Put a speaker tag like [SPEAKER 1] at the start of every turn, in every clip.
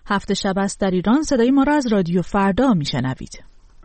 [SPEAKER 1] هفت شب است در ایران. صدای ما را از رادیو فردا میشنوید.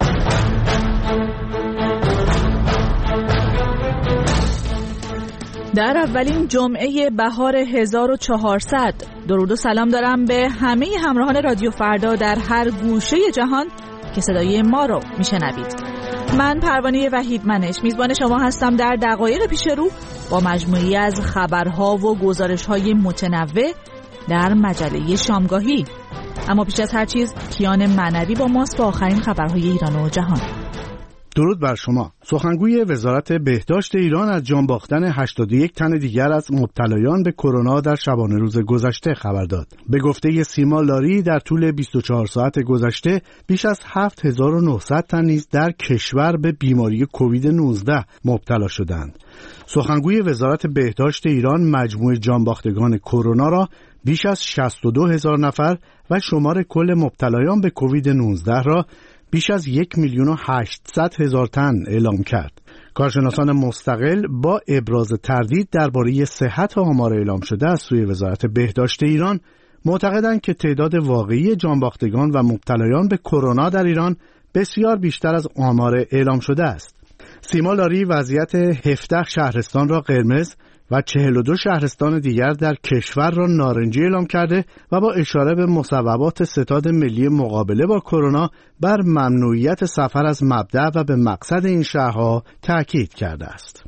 [SPEAKER 1] در اولین جمعه بهار 1400 درود و سلام دارم به همه همراهان رادیو فردا در هر گوشه جهان که صدای ما رو میشنوید. من پروانه وحیدمنش میزبان شما هستم در دقایق پیش رو با مجموعی از خبرها و گزارش‌های متنوع در مجله شامگاهی. اما پیش از هر چیز کیان معنوی با ماست با آخرین خبرهای ایران و جهان.
[SPEAKER 2] درود بر شما. سخنگوی وزارت بهداشت ایران از جان باختن 81 تن دیگر از مبتلایان به کرونا در شبانه روز گذشته خبر داد. به گفته سیما لاری در طول 24 ساعت گذشته بیش از 7900 تن نیز در کشور به بیماری کووید 19 مبتلا شدند. سخنگوی وزارت بهداشت ایران مجموع جان باختگان کرونا را بیش از 62000 نفر و شمار کل مبتلایان به کووید 19 را بیش از 1,800,000 تن اعلام کرد. کارشناسان مستقل با ابراز تردید درباره صحت آمار اعلام شده از سوی وزارت بهداشت ایران معتقدند که تعداد واقعی جانباختگان و مبتلایان به کرونا در ایران بسیار بیشتر از آمار اعلام شده است. سیما لاری وضعیت 17 شهرستان را قرمز و 42 شهرستان دیگر در کشور را نارنجی اعلام کرده و با اشاره به مصوبات ستاد ملی مقابله با کرونا بر ممنوعیت سفر از مبدأ و به مقصد این شهرها تأکید کرده است.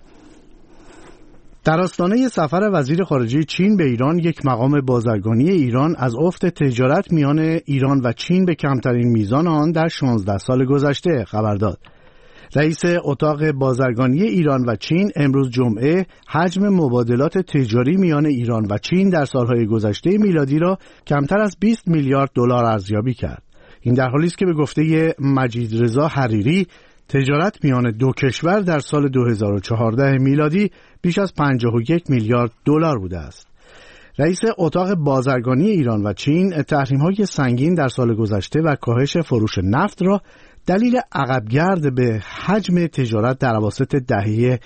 [SPEAKER 2] در آستانه سفر وزیر خارجه چین به ایران، یک مقام بازرگانی ایران از افت تجارت میان ایران و چین به کمترین میزان آن در 16 سال گذشته خبر داد. رئیس اتاق بازرگانی ایران و چین امروز جمعه حجم مبادلات تجاری میان ایران و چین در سالهای گذشته میلادی را کمتر از 20 میلیارد دلار ارزیابی کرد. این در حالی است که به گفته مجید رضا حریری تجارت میان دو کشور در سال 2014 میلادی بیش از 51 میلیارد دلار بوده است. رئیس اتاق بازرگانی ایران و چین تحریم‌های سنگین در سال گذشته و کاهش فروش نفت را دلیل عقبگرد به حجم تجارت در اواسط دهه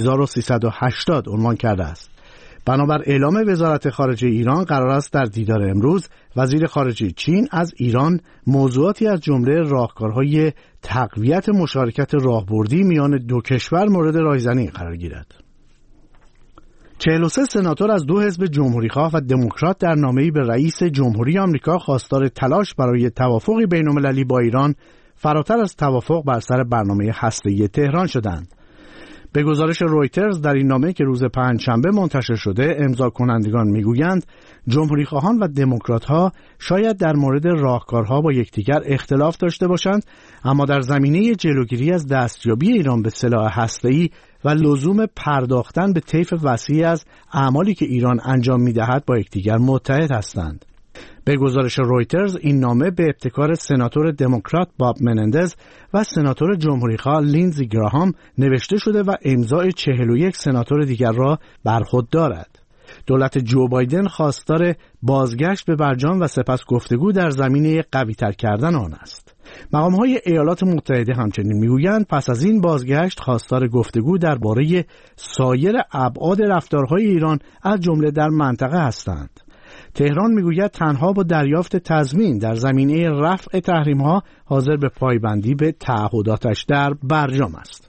[SPEAKER 2] 1380 عنوان کرده است. بنابر اعلام وزارت خارجه ایران قرار است در دیدار امروز وزیر خارجه چین از ایران موضوعاتی از جمله راهکارهای تقویت مشارکت راهبردی میان دو کشور مورد رایزنی قرار گیرد. 43 سناتور از دو حزب جمهوری‌خواه و دموکرات در نامه‌ای به رئیس جمهوری آمریکا خواستار تلاش برای توافقی بین‌المللی با ایران فراتر از توافق بر سر برنامه هسته‌ای تهران شدند. به گزارش رویترز در این نامه که روز پنجشنبه منتشر شده، امضا کنندگان میگویند جمهوری‌خواهان و دموکرات‌ها شاید در مورد راهکارها با یکدیگر اختلاف داشته باشند، اما در زمینه جلوگیری از دستیابی ایران به سلاح هسته‌ای و لزوم پرداختن به طیف وسیع از اعمالی که ایران انجام می‌دهد با یکدیگر متحد هستند. به گزارش رویترز این نامه به ابتکار سناتور دموکرات باب منندز و سناتور جمهوری‌خواه لینزی گراهام نوشته شده و امضای 41 سناتور دیگر را بر خود دارد. دولت جو بایدن خواستار بازگشت به برجام و سپس گفتگو در زمینه قوی‌تر کردن آن است. مقام‌های ایالات متحده همچنین میگویند پس از این بازگشت خواستار گفتگو درباره سایر ابعاد رفتارهای ایران از جمله در منطقه هستند. تهران میگوید تنها با دریافت تضمین در زمینه رفع تحریم‌ها حاضر به پایبندی به تعهداتش در برجام است.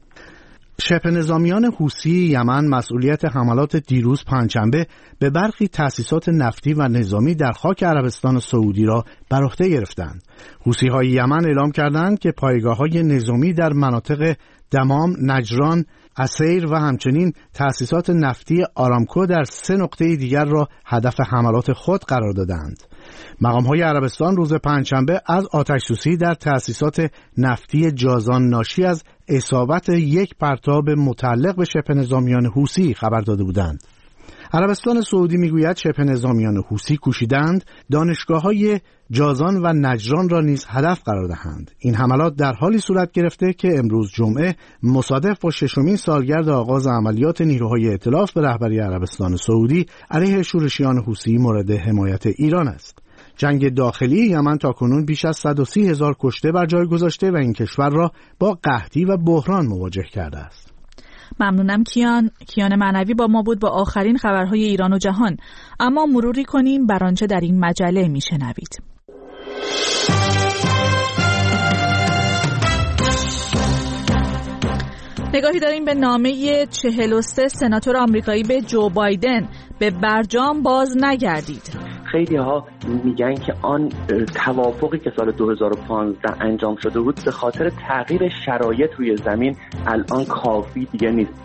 [SPEAKER 2] شبه نظامیان حوثی یمن مسئولیت حملات دیروز پنجشنبه به برخی تأسیسات نفتی و نظامی در خاک عربستان سعودی را بر عهده گرفتند. حوثی‌های یمن اعلام کردند که پایگاه‌های نظامی در مناطق دمام، نجران، عسیر و همچنین تأسیسات نفتی آرامکو در 3 نقطه دیگر را هدف حملات خود قرار دادند. مقام‌های عربستان روز پنجشنبه از آتش‌سوزی در تأسیسات نفتی جازان ناشی از اصابت یک پرتاب متعلق به شبه نظامیان حوثی خبر داده بودند. عربستان سعودی میگوید شبه نظامیان حوثی کوشیدند دانشگاه‌های جازان و نجران را نیز هدف قرار دهند. این حملات در حالی صورت گرفته که امروز جمعه مصادف با 6مین سالگرد آغاز عملیات نیروهای ائتلاف به رهبری عربستان سعودی علیه شورشیان حوثی مورد حمایت ایران است. جنگ داخلی یمن تاکنون بیش از 130,000 کشته بر جای گذاشته و این کشور را با قحطی و بحران مواجه کرده است.
[SPEAKER 1] ممنونم کیان معنوی با ما بود با آخرین خبرهای ایران و جهان. اما مروری کنیم بر آنچه در این مجله میشنوید. نگاهی داریم به نامه 43 سناتور آمریکایی به جو بایدن: به برجام باز نگردید.
[SPEAKER 3] خیلی ها میگن که آن توافقی که سال 2015 انجام شده بود به خاطر تغییر شرایط روی زمین الان کافی دیگه نیست.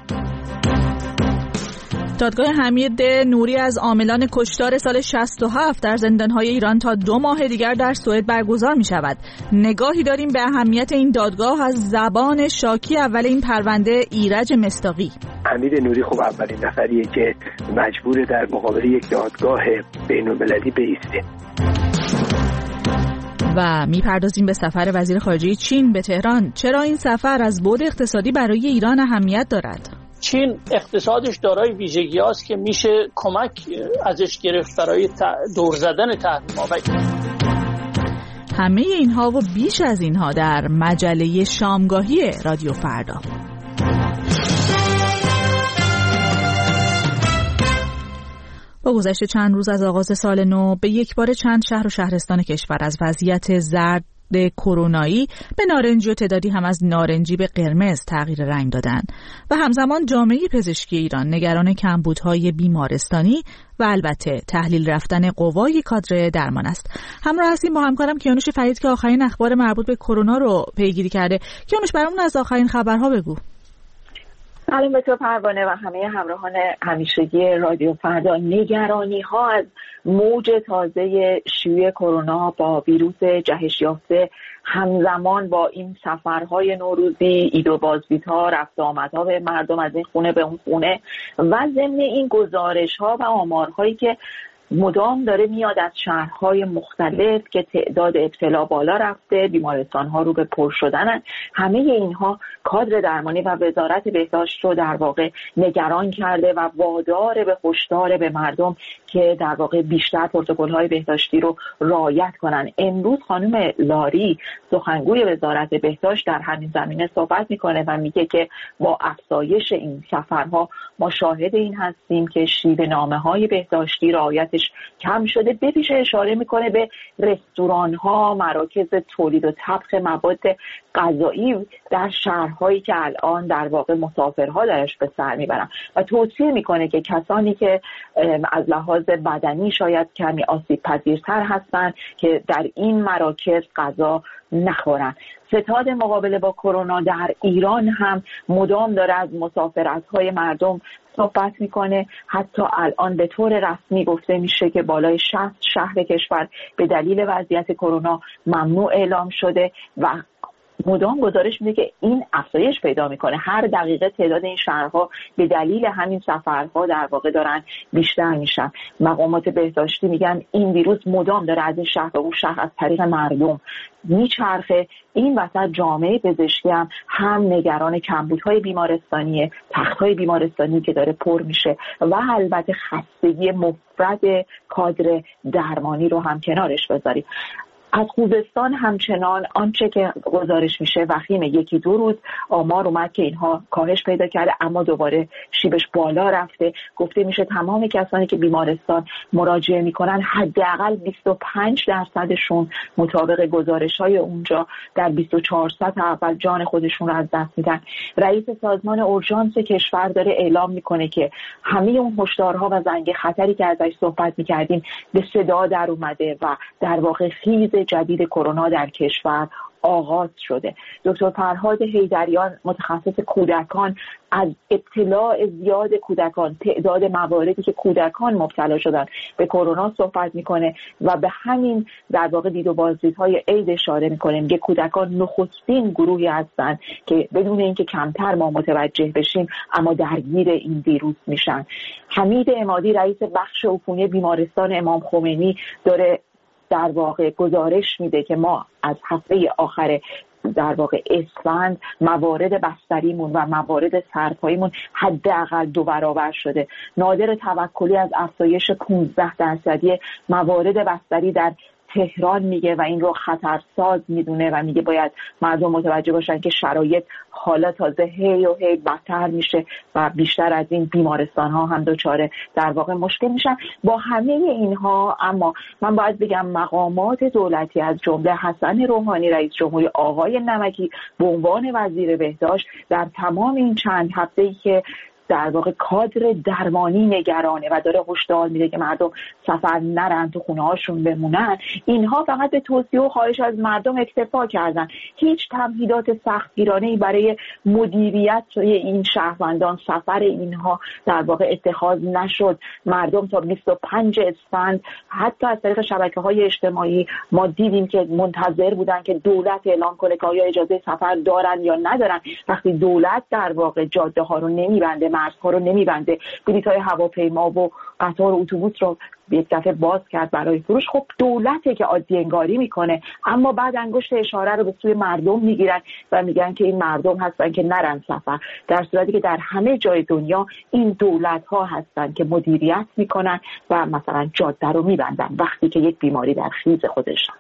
[SPEAKER 1] دادگاه حمید نوری از عاملان کشتار سال 67 در زندانهای ایران تا 2 ماه دیگر در سوئد برگزار می شود. نگاهی داریم به اهمیت این دادگاه از زبان شاکی اول این پرونده ایرج مصداقی.
[SPEAKER 4] حمید نوری خب اولین نفریه که مجبور در مقابل یک دادگاه بین‌المللی بایسته.
[SPEAKER 1] و میپردازیم به سفر وزیر خارجه چین به تهران. چرا این سفر از بعد اقتصادی برای ایران اهمیت دارد؟
[SPEAKER 5] چین اقتصادش دارای ویژگی است که میشه کمک ازش گرفت برای دور زدن تحریم‌ها.
[SPEAKER 1] همه اینها و بیش از اینها در مجله شامگاهی رادیو فردا. با گذشت چند روز از آغاز سال نو به یک بار چند شهر و شهرستان کشور از وضعیت زرد کرونایی به نارنجی و تعدادی هم از نارنجی به قرمز تغییر رنگ دادند و همزمان جامعه پزشکی ایران نگران کمبودهای بیمارستانی و البته تحلیل رفتن قوای کادر درمان است. همراه هستیم با همکارم کیانوش فرید که آخرین اخبار مربوط به کرونا رو پیگیری کرده. کیانوش برامون از آخرین خبرها بگو.
[SPEAKER 6] سلام به تو پروانه و همه همراهان همیشگی رادیو فردا. نگرانی ها از موج تازه شیوع کرونا با ویروس جهش یافته همزمان با این سفرهای نوروزی، عید و بازدیدها، رفت و آمدها به مردم از این خونه به اون خونه و ضمن این گزارش‌ها و آمارهایی که مدام داره میاد از شهرهای مختلف که تعداد ابتلا بالا رفته، بیمارستان‌ها رو به پر شدنن، همه اینها کادر درمانی و وزارت بهداشت رو در واقع نگران کرده و وادار به هشدار به مردم که در واقع بیشتر پروتکل‌های بهداشتی رو رعایت کنن. امروز خانم لاری سخنگوی وزارت بهداشت در همین زمینه صحبت میکنه و میگه که با افزایش این سفرها ما شاهد این هستیم که شیوه نامه‌های بهداشتی رعایتش کم شده. به ویژه اشاره میکنه به رستوران‌ها، مراکز تولید و طبخ مواد غذایی در شهرهایی که الان در واقع مسافرها درش به سر میبرن و توصیه میکنه که کسانی که از لحاظ بدنی شاید کمی آسیب پذیرتر هستن که در این مراکز غذا نخورن. ستاد مقابله با کرونا در ایران هم مدام داره از مسافرت‌های مردم صحبت میکنه. حتی الان به طور رسمی گفته میشه که بالای 60 شهر کشور به دلیل وضعیت کرونا ممنوع اعلام شده و مدام گزارش میده که این افزایش پیدا میکنه. هر دقیقه تعداد این شهرها به دلیل همین سفرها در واقع دارن بیشتر میشن. مقامات بهداشتی میگن این ویروس مدام داره از این شهر به اون شهر از طریق مردم میچرخه. این وسط جامعه پزشکی هم نگران کمبودهای بیمارستانی، تخت‌های بیمارستانی که داره پر میشه و البته خستگی مفرط کادر درمانی رو هم کنارش بذاریم. از خوزستان همچنان آنچه که گزارش میشه وخیمه. 1-2 روز آمار اومد که اینها کاهش پیدا کرده اما دوباره شیبش بالا رفته. گفته میشه تمام کسانی که بیمارستان مراجعه میکنن حداقل 25%شون مطابق گزارش‌های اونجا در 24 ساعت اول جان خودشون رو از دست میدن. رئیس سازمان اورژانس کشور داره اعلام میکنه که همه اون هشدارها و زنگ خطری که ازش صحبت میکردیم به صدا در اومده و در واقع خیز جدید کرونا در کشور آغاز شده. دکتر فرهاد حیدریان متخصص کودکان از ابتلاع زیاد کودکان، تعداد مواردی که کودکان مبتلا شدن به کرونا صحبت میکنه و به همین در واقع دید و بازدیدهای عید اشاره میکنه. میگه کودکان نخستین گروهی هستن که بدون اینکه کمتر ما متوجه بشیم اما درگیر این ویروس میشن. حمید عمادی رئیس بخش عفونی بیمارستان امام خمینی داره در واقع گزارش میده که ما از هفته آخر در واقع اسفند موارد بستریمون و موارد سرپاییمون حداقل 2 برابر شده. نادر توکلی از افزایش 15% موارد بستری در تهران میگه و این رو خطرساز میدونه و میگه باید مردم متوجه باشن که شرایط حالا تازه هی و هی بدتر میشه و بیشتر از این بیمارستان ها هم دچار در واقع مشکل میشن. با همه اینها اما من باید بگم مقامات دولتی از جمله حسن روحانی رئیس جمهوری، آقای نمکی به عنوان وزیر بهداشت در تمام این چند هفته‌ای که در واقع کادر درمانی نگرانه و داره هشدار میده که مردم سفر نرن، تو خونه هاشون بمونن، اینها فقط به توصیه و خواهش از مردم اکتفا کردن. هیچ تمهیدات سختگیرانه‌ای برای مدیریت این شهروندان، سفر اینها در واقع اتخاذ نشد. مردم تا 25 اسفند حتی از طریق شبکه‌های اجتماعی ما دیدیم که منتظر بودن که دولت اعلام کنه که آیا اجازه سفر دارن یا ندارن. وقتی دولت در واقع جاده ها رو نمیبنده، مرزها رو نمیبنده، بلیط‌های هواپیما و قطار و اتوبوس رو یک دفعه باز کرد برای فروش، خب دولته که عادی انگاری میکنه، اما بعد انگشت اشاره رو به سوی مردم میگیرن و میگن که این مردم هستن که نرن سفر، در صورتی که در همه جای دنیا این دولت ها هستن که مدیریت میکنن و مثلا جاده رو میبندن وقتی که یک بیماری در خیز خودشن.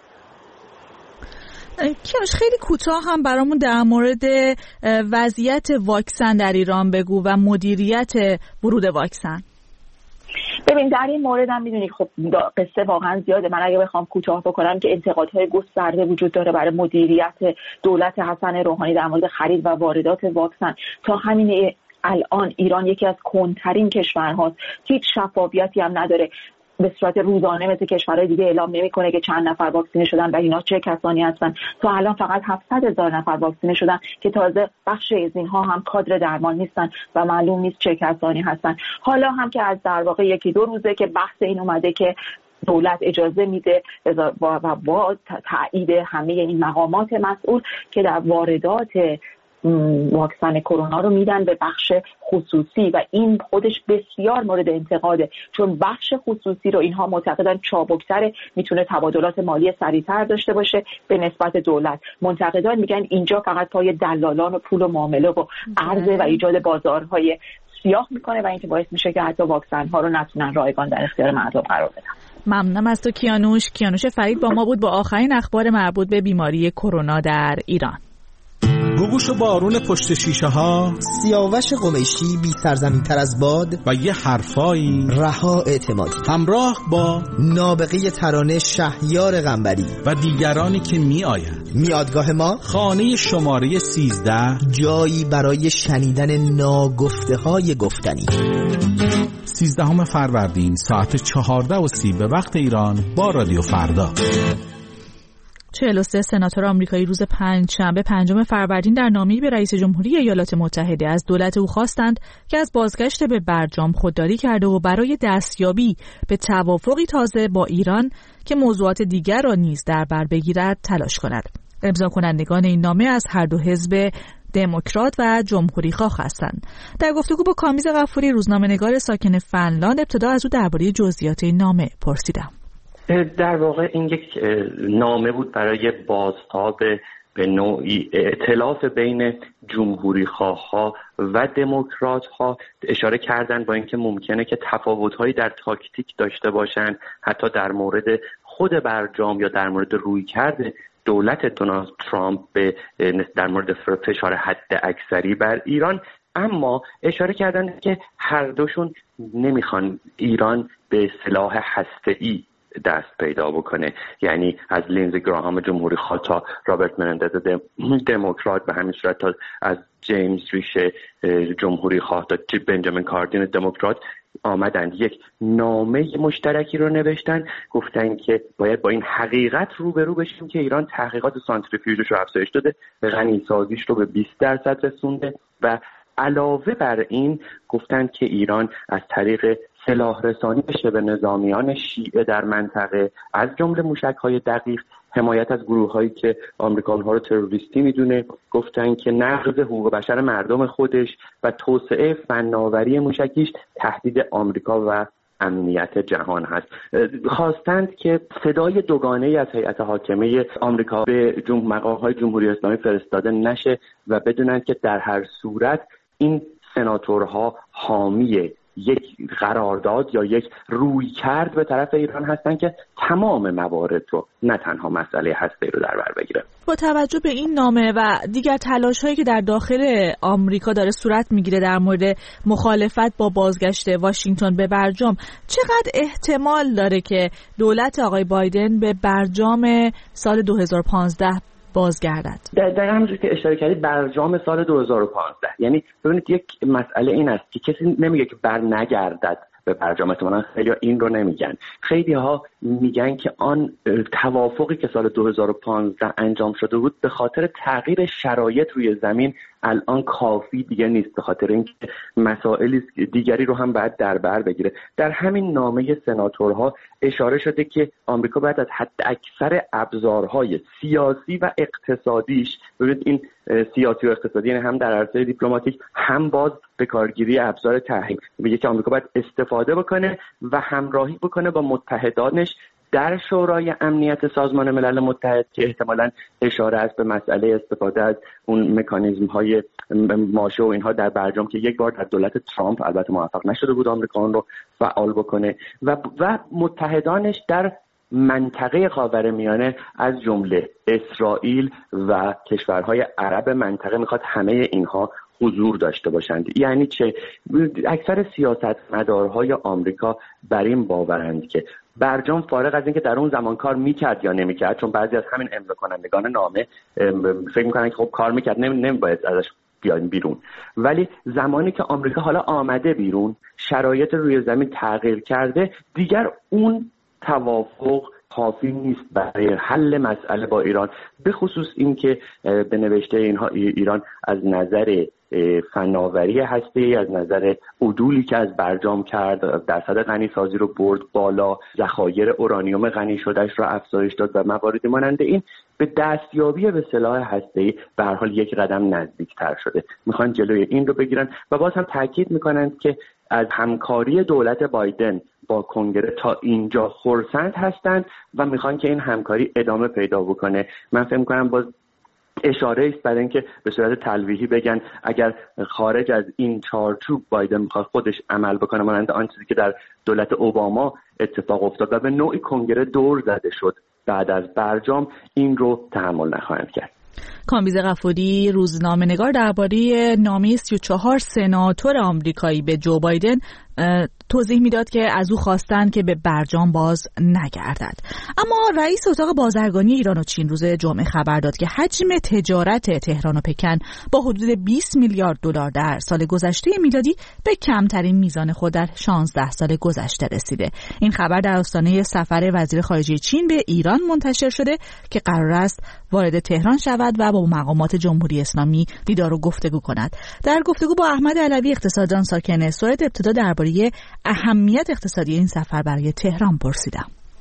[SPEAKER 1] کیانوش خیلی کوتاه هم برامون در مورد وضعیت واکسن در ایران بگو و مدیریت ورود واکسن.
[SPEAKER 6] ببین در این مورد هم میدونی خب قصه واقعا زیاده. من اگه بخوام کوتاه بکنم که انتقادهای گسترده وجود داره برای مدیریت دولت حسن روحانی در مورد خرید و واردات واکسن. تا همین الان ایران یکی از کندترین کشورهاست، هیچ شفافیتی هم نداره، به صورت روزانه مثل کشورهای دیگه اعلام نمیکنه که چند نفر واکسینه شدن و اینا چه کسانی هستن. تا الان فقط 700,000 نفر واکسینه شدن که تازه بخش از اینها هم کادر درمان نیستن و معلوم نیست چه کسانی هستن. حالا هم که از در واقع یکی دو روزه که بحث این اومده که دولت اجازه میده و با تایید همه این مقامات مسئول که در واردات واکسن کرونا رو میدن به بخش خصوصی و این خودش بسیار مورد انتقاده، چون بخش خصوصی رو اینها معتقدن چابکتره، میتونه تبادلات مالی سریعتر داشته باشه به نسبت دولت. منتقدان میگن اینجا فقط پای دلالان و پول و معامله و عرضه و ایجاد بازارهای سیاه میکنه و این که باعث میشه که حتی واکسن ها رو نتونن رایگان در اختیار مردم قرار بدن.
[SPEAKER 1] ممنونم از تو کیانوش فرید با ما بود با آخرین اخبار مربوط به بیماری کرونا در ایران.
[SPEAKER 7] گوگوش و بارون پشت شیشه ها،
[SPEAKER 8] سیاوش قمیشی بی سرزمین تر از باد
[SPEAKER 7] و یه حرفایی،
[SPEAKER 8] رها اعتمادی،
[SPEAKER 7] همراه با
[SPEAKER 8] نابغه ترانه شهریار قنبری و
[SPEAKER 7] دیگرانی که می آیند.
[SPEAKER 8] میادگاه ما
[SPEAKER 7] خانه شماره 13،
[SPEAKER 8] جایی برای شنیدن ناگفته های گفتنی.
[SPEAKER 7] 13 فروردین ساعت 14:30 به وقت ایران با رادیو فردا.
[SPEAKER 1] 43 سناتور آمریکایی روز پنجشنبه 5 فروردین در نامه‌ای به رئیس جمهوری ایالات متحده از دولت او خواستند که از بازگشت به برجام خودداری کرده و برای دستیابی به توافقی تازه با ایران که موضوعات دیگر را نیز در بر بگیرد تلاش کند. امضا کنندگان این نامه از هر دو حزب دموکرات و جمهوری خواه هستند. در گفتگو با کامیز غفوری روزنامه‌نگار ساکن فنلاند ابتدا از او درباره جزئیات این نامه پرسیدم.
[SPEAKER 3] در واقع این یک نامه بود برای بازتاب به نوعی ائتلاف بین جمهوری خواه‌ها و دموکرات‌ها. اشاره کردن با اینکه ممکنه که تفاوت‌هایی در تاکتیک داشته باشند، حتی در مورد خود برجام یا در مورد رویکرد دولت دونالد ترامپ در مورد فشار حد اکثری بر ایران، اما اشاره کردن که هر دوشون نمیخوان ایران به سلاح هسته‌ای دست پیدا بکنه، یعنی از لینزی گراهام جمهوری خواه تا رابرت منندز دموکرات، به همین صورت تا از جیمز ریش جمهوری خواه تا بنجامین کاردین دموکرات آمدن یک نامه مشترکی رو نوشتن، گفتن که باید با این حقیقت روبرو بشیم که ایران تحقیقات سانتریفیوژش رو افزایش داده، غنیسازیش رو به 20% رسونده و علاوه بر این گفتن که ایران از طریق سلاح رسانی بشه به نظامیان شیعه در منطقه، از جمله موشک‌های دقیق، حمایت از گروه‌هایی که آمریکایی‌ها رو تروریستی میدونه، گفتن که نقض حقوق بشر مردم خودش و توسعه فناوری موشکیش تهدید آمریکا و امنیت جهان هست. خواستند که صدای دوگانه‌ای از هیئت حاکمه آمریکا به مقام‌های جمهوری اسلامی فرستاده نشه و بدونند که در هر صورت این سناتورها حامی یک قرارداد یا یک رویکرد به طرف ایران هستن که تمام موارد رو، نه تنها مسئله هسته‌ای رو در بر بگیره.
[SPEAKER 1] با توجه به این نامه و دیگر تلاش‌هایی که در داخل آمریکا داره صورت میگیره در مورد مخالفت با بازگشت واشنگتن به برجام، چقدر احتمال داره که دولت آقای بایدن به برجام سال 2015 بازگردد؟
[SPEAKER 3] در همونجور که اشاره کردید برجام سال 2015، یعنی ببینید یک مسئله این است که کسی نمیگه که بر نگردد به برجام. احتمالاً خیلی ها این رو نمیگن. خیلی ها میگن که آن توافقی که سال 2015 انجام شده بود به خاطر تغییر شرایط روی زمین الان کافی دیگه نیست، به خاطر اینکه مسائل دیگری رو هم باید در بر بگیره. در همین نامه سناتورها اشاره شده که آمریکا باید از حد اکثر ابزارهای سیاسی و اقتصادیش، ببینید این سیاسی و اقتصادی یعنی هم در عرصه دیپلماتیک هم باز به کارگیری ابزار تحریم، میگه که آمریکا باید استفاده بکنه و همراهی بکنه با متحدانش در شورای امنیت سازمان ملل متحد، که احتمالاً اشاره است به مسئله استفاده از اون مکانیزم های ماشه و اینها در برجام که یک بار در دولت ترامپ البته موفق نشده بود آمریکا اون رو فعال بکنه و متحدانش در منطقه خاورمیانه از جمله اسرائیل و کشورهای عرب منطقه میخواد همه اینها حضور داشته باشند. یعنی چه؟ اکثر سیاستمدارهای آمریکا بر این باورند که برجام فارغ از اینکه در اون زمان کار میکرد یا نمیکرد، چون بعضی از همین امضا کنندگان نامه فکر میکنن که خب کار میکرد نمیباید ازش بیایم بیرون، ولی زمانی که آمریکا حالا آمده بیرون، شرایط روی زمین تغییر کرده، دیگر اون توافق کافی نیست برای حل مسئله با ایران، به خصوص اینکه به نوشته اینها ایران از نظر فناوری هسته‌ای، از نظر عدولی که از برجام کرد، درصد غنی سازی رو برد بالا، ذخایر اورانیوم غنی شدهش رو افزایش داد و مواردی مانند این به دستیابی به سلاح هسته‌ای به هر حال یک قدم نزدیکتر شده. میخوان جلوی این رو بگیرن و باز هم تاکید میکنن که از همکاری دولت بایدن با کنگره تا اینجا خرسند هستند و میخوان که این همکاری ادامه پیدا بکنه. من فکر میکنم باز اشاره است برای اینکه به صورت تلویحی بگن اگر خارج از این چارچوب بایدن میخواد خودش عمل بکنه مانند آن چیزی که در دولت اوباما اتفاق افتاد و به نوعی کنگره دور زده شد بعد از برجام، این رو تحمل نخواهند کرد.
[SPEAKER 1] کامبیز غفوری، روزنامه‌نگار، درباره نامه 34 سناتور آمریکایی به جو بایدن توضیح میداد که از او خواستن که به برجام باز نگردد. اما رئیس اتاق بازرگانی ایران و چین روز جمعه خبر داد که حجم تجارت تهران و پکن با حدود 20 میلیارد دلار در سال گذشته میلادی به کمترین میزان خود در 16 سال گذشته رسیده. این خبر در آستانه سفر وزیر خارجه چین به ایران منتشر شده که قرار است وارد تهران شود و با مقامات جمهوری اسلامی دیدار و گفتگو کند. در گفتگو با احمد علوی اقتصاددان ساکن سوئد ابتدا درباره اهمیت اقتصادی این سفر برای تهران پرسیدم.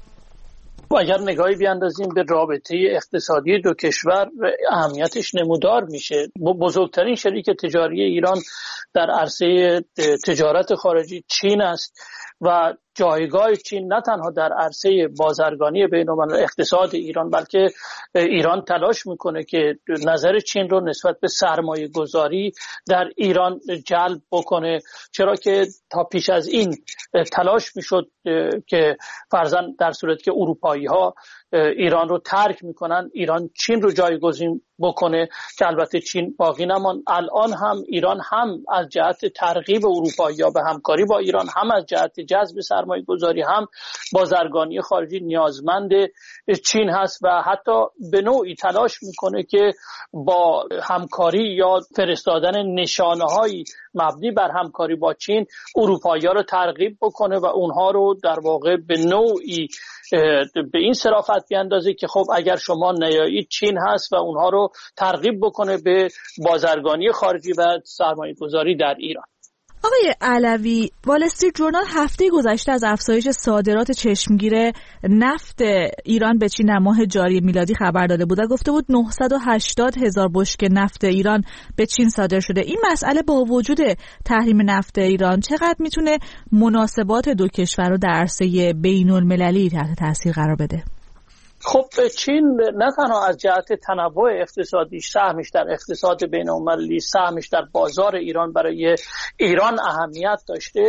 [SPEAKER 5] اگر نگاهی بیاندازیم به رابطه اقتصادی دو کشور، اهمیتش نمودار میشه. بزرگترین شریک تجاری ایران در عرصه تجارت خارجی چین است و جایگاه چین نه تنها در عرصه بازرگانی بین‌المللی اقتصاد ایران، بلکه ایران تلاش میکنه که نظر چین رو نسبت به سرمایه گذاری در ایران جلب بکنه، چرا که تا پیش از این تلاش میشد که فرضاً در صورت که اروپایی ها ایران رو ترک میکنن، ایران چین رو جایگزین بکنه، که البته چین باقی نمان. الان هم ایران هم از جهت ترغیب اروپایی‌ها به همکاری با ایران، هم از جهت جذب سرمایه گذاری، هم بازرگانی خارجی نیازمند چین هست و حتی به نوعی تلاش میکنه که با همکاری یا فرستادن نشانه‌هایی مبنی بر همکاری با چین اروپایی‌ها رو ترغیب بکنه و اونها رو در واقع به نوعی به این صرافت بیاندازه که خب اگر شما نیایید چین هست و اونها رو ترغیب بکنه به بازرگانی خارجی و سرمایه گذاری در ایران.
[SPEAKER 1] آقای علوی، وال استریت ژورنال هفته گذشته از افزایش صادرات چشمگیر نفت ایران به چین در ماه جاری میلادی خبر داده بود و گفته بود 980,000 بشکه نفت ایران به چین صادر شده. این مسئله با وجود تحریم نفت ایران چقدر میتونه مناسبات دو کشور رو در عرصه بین‌المللی تحت تاثیر قرار بده؟
[SPEAKER 5] خب چین نه تنها از جهت تنوع اقتصادی، سهمش در اقتصاد بین‌المللی، سهمش در بازار ایران برای ایران اهمیت داشته،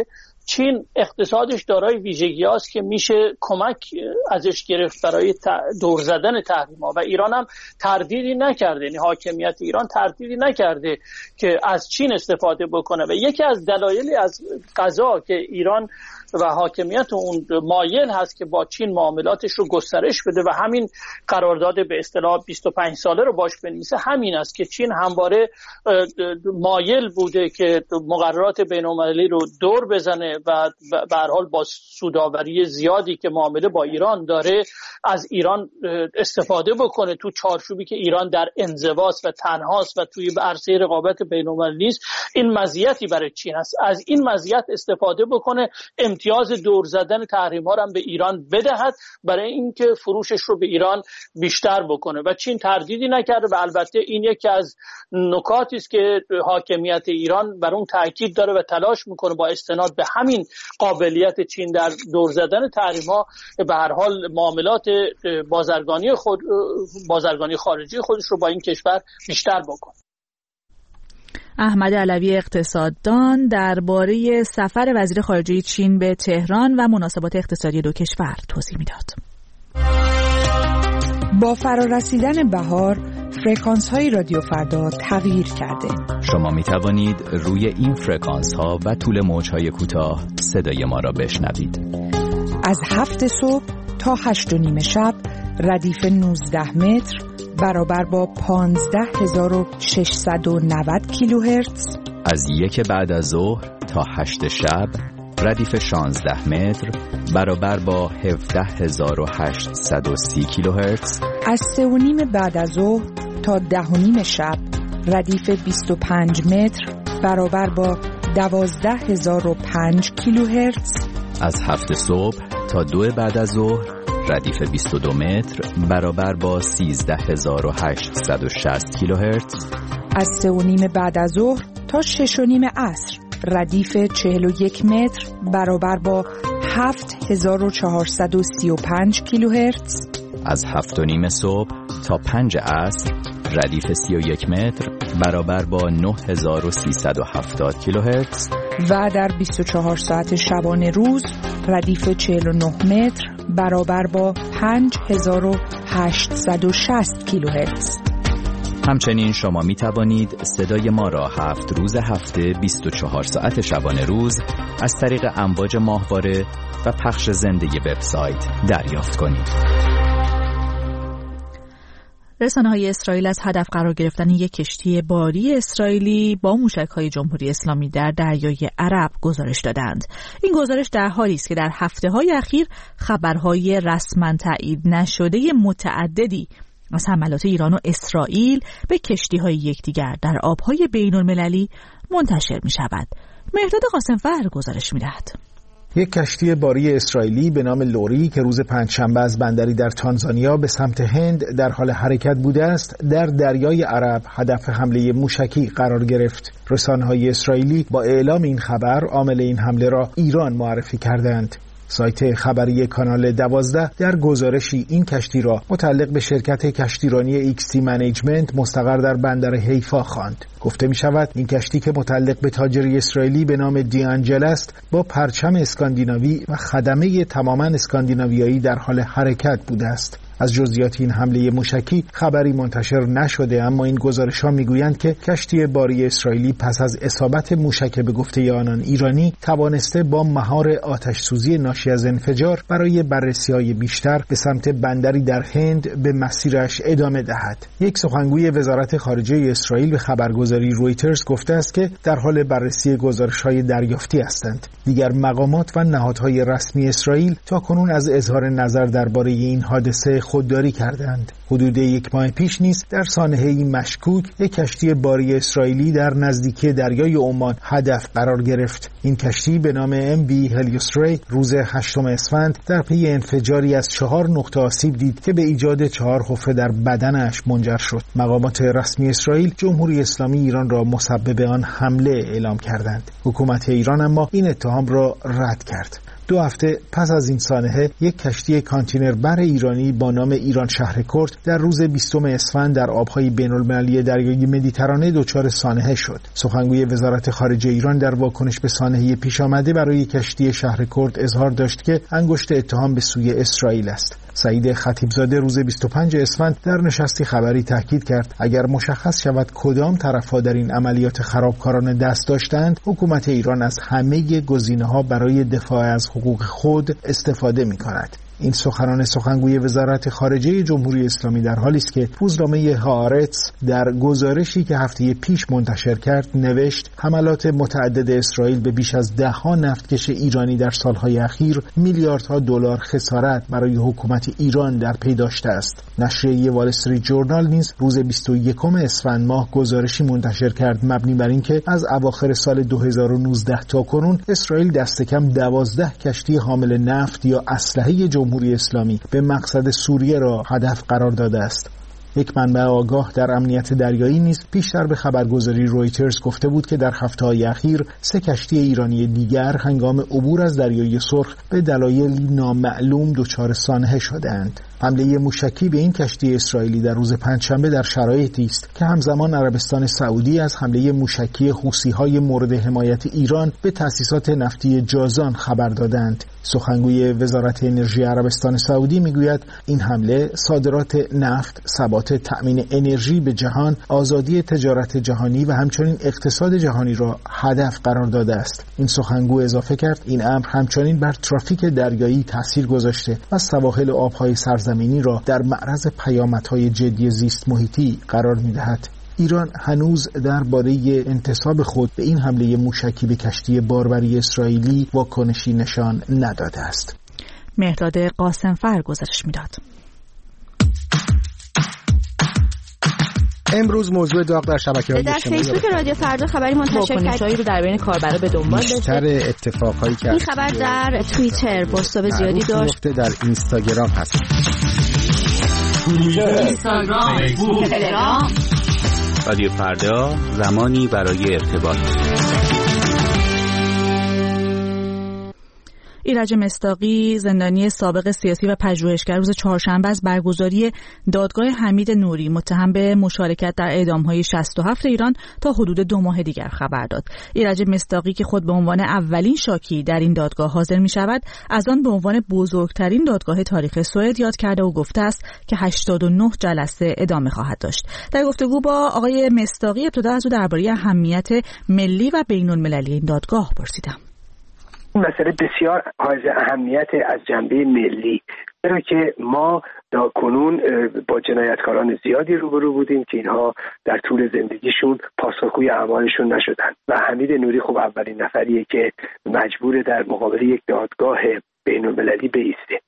[SPEAKER 5] چین اقتصادش دارای ویژگی‌هاست که میشه کمک ازش گرفت برای دور زدن تحریم‌ها و ایران هم تردیدی نکرده، یعنی حاکمیت ایران تردیدی نکرده که از چین استفاده بکنه و یکی از دلایلی از قضا که ایران و حاکمیت اون مایل هست که با چین معاملاتش رو گسترش بده و همین قرارداد به اصطلاح 25 ساله رو باش بنویسه همین است که چین همواره مایل بوده که مقررات بین‌المللی رو دور بزنه و به هر حال با سودآوری زیادی که معامله با ایران داره از ایران استفاده بکنه تو چارچوبی که ایران در انزواست و تنهاست و توی عرصه رقابت بین‌المللی است. این مزیتی برای چین است، از این مزیت استفاده بکنه، امتیاز دور زدن تحریم‌ها رو هم به ایران بدهد برای اینکه فروشش رو به ایران بیشتر بکنه و چین تردیدی نکرده و البته این یکی از نکاتی است که حاکمیت ایران بر اون تاکید داره و تلاش میکنه با استناد به همین قابلیت چین در دور زدن تحریم‌ها به هر حال معاملات بازرگانی خارجی خودش رو با این کشور بیشتر بکنه.
[SPEAKER 1] احمد علوی اقتصاددان درباره سفر وزیر خارجه چین به تهران و مناسبات اقتصادی دو کشور توضیح میداد.
[SPEAKER 9] با فرارسیدن بهار فرکانس‌های رادیو فردا تغییر کرده.
[SPEAKER 10] شما می توانید روی این فرکانس‌ها و طول موج‌های کوتاه صدای ما را بشنوید.
[SPEAKER 9] از 7 صبح تا 8:30 شب ردیف 19 متر برابر با 15690 کیلوهرتز.
[SPEAKER 10] از 1 بعد از ظهر تا 8 شب ردیف 16 متر برابر با 17830 کیلوهرتز.
[SPEAKER 9] از 3:30 بعد از ظهر تا 10:30 شب ردیف 25 متر برابر با 12005 کیلوهرتز.
[SPEAKER 10] از 7 صبح تا 2 بعد از ظهر ردیف 22 متر برابر با 13860 کیلوهرتز.
[SPEAKER 9] از 3:30 بعد از ظهر تا 6:30 عصر ردیف 41 متر برابر با 7435 کیلوهرتز.
[SPEAKER 10] از 7:30 صبح تا 5 عصر ردیف 31 متر برابر با 9370 کیلوهرتز.
[SPEAKER 9] و در 24 ساعت شبانه روز ردیف 49 متر برابر با 5860 کیلوهرتز.
[SPEAKER 10] همچنین شما می توانید صدای ما را 7 روز هفته 24 ساعت شبانه روز از طریق امواج ماهواره و پخش زنده وبسایت دریافت کنید.
[SPEAKER 1] رسانه‌های اسرائیل از هدف قرار گرفتن یک کشتی باری اسرائیلی با موشک‌های جمهوری اسلامی در دریای عرب گزارش دادند. این گزارش در حالی است که در هفته‌های اخیر خبرهای رسما تایید نشده متعددی از حملات ایران و اسرائیل به کشتی‌های یکدیگر در آب‌های بین‌المللی منتشر می‌شود. مهرداد قاسم‌فر گزارش می‌دهد.
[SPEAKER 11] یک کشتی باری اسرائیلی به نام لوری که روز پنجشنبه از بندری در تانزانیا به سمت هند در حال حرکت بوده است، در دریای عرب هدف حمله موشکی قرار گرفت. رسانه‌های اسرائیلی با اعلام این خبر عامل این حمله را ایران معرفی کردند. سایت خبری کانال 12 در گزارشی این کشتی را متعلق به شرکت کشتیرانی ایکسی منیجمنت مستقر در بندر حیفا خواند. گفته می شود این کشتی که متعلق به تاجری اسرائیلی به نام دیانجل است، با پرچم اسکاندیناوی و خدمه تماما اسکاندیناویایی در حال حرکت بوده است. از جزئیات این حمله موشکی خبری منتشر نشده، اما این گزارش‌ها می‌گویند که کشتی باری اسرائیلی پس از اصابت موشک به گفته آنان ایرانی توانسته با مهار آتش‌سوزی ناشی از انفجار برای بررسی‌های بیشتر به سمت بندری در هند به مسیرش ادامه دهد. یک سخنگوی وزارت خارجه اسرائیل به خبرگزاری رویترز گفته است که در حال بررسی گزارش‌های دریافتی هستند. دیگر مقامات و نهادهای رسمی اسرائیل تاکنون از اظهار نظر درباره این حادثه خودداری کردند. حدود یک ماه پیش نیز در سانحه‌ای مشکوک یک کشتی باری اسرائیلی در نزدیکی دریای عمان هدف قرار گرفت. این کشتی به نام MV هلیوستری روز 8 اسفند در پی انفجاری از 4 نقطه آسیب دید که به ایجاد 4 حفره در بدنش منجر شد. مقامات رسمی اسرائیل جمهوری اسلامی ایران را مسبب آن حمله اعلام کردند. حکومت ایران اما این اتهام را رد کرد. 2 هفته پس از این سانحه یک کشتی کانتینر بر ایرانی با نام ایران شهر کرد در روز 20 اسفند در آبهای بین‌المللی دریای مدیترانه دچار سانحه شد. سخنگوی وزارت خارجه ایران در واکنش به سانحه پیش آمده برای کشتی شهر کرد اظهار داشت که انگشت اتهام به سوی اسرائیل است. سعید خطیبزاده روز 25 اسفند در نشستی خبری تاکید کرد اگر مشخص شود کدام طرف‌ها در این عملیات خرابکارانه دست داشتند، حکومت ایران از همه گزینه‌ها برای دفاع از حقوق خود استفاده می‌کند. این سخنان سخنگوی وزارت خارجه جمهوری اسلامی در حالی است که روزنامه هآرتس در گزارشی که هفته پیش منتشر کرد نوشت حملات متعدد اسرائیل به بیش از 10 نفتکش ایرانی در سالهای اخیر میلیاردها دلار خسارت برای حکومت ایران در پی داشته است. نشریه وال استریت جورنال نیز روز 21 اسفند ماه گزارشی منتشر کرد مبنی بر اینکه از اواخر سال 2019 تا کنون اسرائیل دست کم 12 کشتی حامل نفت یا اسلحه جمهوری اسلامی به مقصد سوریه را هدف قرار داده است. یک منبع آگاه در امنیت دریایی نیز پیشتر به خبرگزاری رویترز گفته بود که در هفته‌های اخیر 3 کشتی ایرانی دیگر هنگام عبور از دریای سرخ به دلایلی نامعلوم دچار سانحه شدند. حمله موشکی به این کشتی اسرائیلی در روز پنجشنبه در شرایطی است که همزمان عربستان سعودی از حمله موشکی حوثی‌های مورد حمایت ایران به تأسیسات نفتی جازان خبر دادند. سخنگوی وزارت انرژی عربستان سعودی میگوید این حمله صادرات نفت، ثبات تأمین انرژی به جهان، آزادی تجارت جهانی و همچنین اقتصاد جهانی را هدف قرار داده است. این سخنگو اضافه کرد این امر همچنین بر ترافیک دریایی تاثیر گذاشته و سواحل آب‌های سرزمینی را در معرض پیامدهای جدی زیست محیطی قرار می‌دهد. ایران هنوز درباره انتصاب خود به این حمله موشکی به کشتی باربری اسرائیلی واکنشی نشان نداده است.
[SPEAKER 1] مهرداد قاسمفر گزارش می‌داد.
[SPEAKER 2] امروز موضوع داغ در شبکه‌های
[SPEAKER 12] اجتماعی در فیسبوک رادیو فردا خبری منتشر کرد
[SPEAKER 1] رو در بین کاربرا به دنبال داشته.
[SPEAKER 2] بیشتر اتفاقایی که
[SPEAKER 12] این خبر در توییتر بازتاب زیادی داشت.
[SPEAKER 2] در اینستاگرام هست.
[SPEAKER 13] اینستاگرام، فیسبوک، تلگرام. رادیو فردا، زمانی برای ارتباط.
[SPEAKER 1] ایرج مصداقی، زندانی سابق سیاسی و پژوهشگر، روز چهارشنبه از برگزاری دادگاه حمید نوری متهم به مشارکت در اعدام‌های 67 ایران تا حدود 2 ماه دیگر خبر داد. ایرج مصداقی که خود به عنوان اولین شاکی در این دادگاه حاضر می‌شود، از آن به عنوان بزرگترین دادگاه تاریخ سوئد یاد کرده و گفته است که 89 جلسه ادامه خواهد داشت. در گفتگو با آقای مصداقی ابتدا از او درباره اهمیت ملی و بین‌المللی این دادگاه پرسیدم.
[SPEAKER 4] این مسئله بسیار حائز اهمیت از جنبه ملی، چرا که ما تا کنون با جنایتکاران زیادی روبرو بودیم که اینها در طول زندگیشون پاسخگوی اعمالشون نشدن و حمید نوری خب اولین نفریه که مجبور در مقابل یک دادگاه بین‌المللی بایسته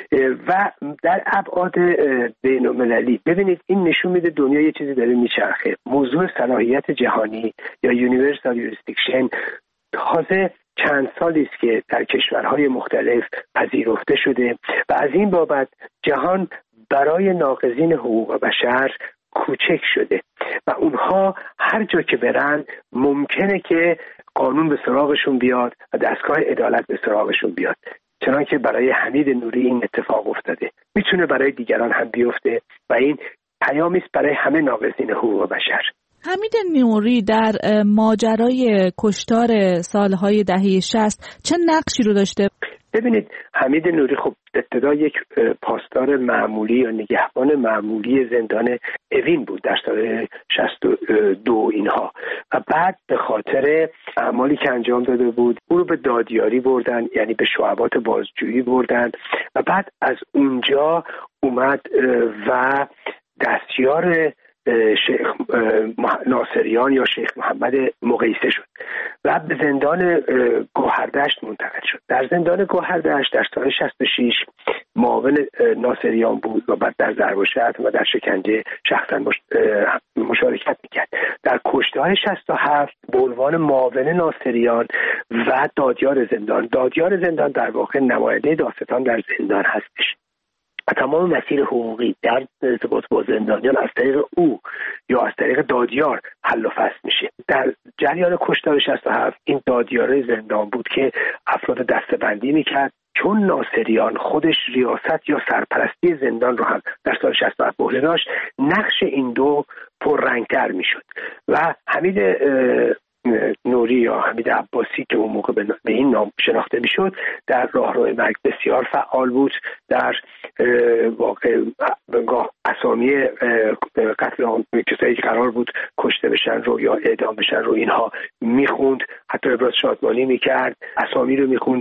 [SPEAKER 4] و در ابعاد بین‌المللی. ببینید این نشون میده دنیا یه چیزی داره میچرخه. موضوع صلاحیت جهانی یا یونیورسال یوریسدیکشن تازه چند سالی است که در کشورهای مختلف پذیرفته شده و از این بابت جهان برای ناقضین حقوق بشر کوچک شده و اونها هر جا که برن ممکنه که قانون به سراغشون بیاد و دستگاه عدالت به سراغشون بیاد. چنانکه برای حمید نوری این اتفاق افتاده، میتونه برای دیگران هم بیفته و این پیامی است برای همه ناقضین حقوق بشر.
[SPEAKER 1] حمید نوری در ماجرای کشتار سالهای دهه 60 چه نقشی رو داشته؟
[SPEAKER 4] ببینید حمید نوری خب ابتدا یک پاسدار معمولی یا نگهبان معمولی زندان اوین بود در سال 62 اینها و بعد به خاطر اعمالی که انجام داده بود او رو به دادیاری بردن، یعنی به شعبات بازجویی بردن و بعد از اونجا اومد و دستیار شیخ ناصریان یا شیخ محمد مقیسه شد و به زندان گوهردشت منتقل شد. در زندان گوهردشت در سال 66 معاون ناصریان بود و بعد در ضرب و شتم و در شکنجه شخصا مشارکت میکرد. در کشته‌های 67 به عنوان معاون ناصریان و دادیار زندان در واقع نماینده دادستان در زندان هستش و تمام مسیر حقوقی در ارتباط با زندانیان از طریق او یا از طریق دادیار حل و فصل میشه. در جریان کشتار 67 این دادیار زندان بود که افراد دسته‌بندی میکرد، چون ناصریان خودش ریاست یا سرپرستی زندان رو هم در سال 67 به عهده داشت، نقش این دو پررنگ‌تر میشد و حمید نوری یا حمید عباسی که اون موقع به این نام شناخته میشد در راهروی مرگ بسیار فعال بود. در واقع اسامی قتل کسایی که قرار بود کشته بشن رو یا اعدام بشن رو اینها میخوند، حتی ابراز شادمانی میکرد، اسامی رو میخوند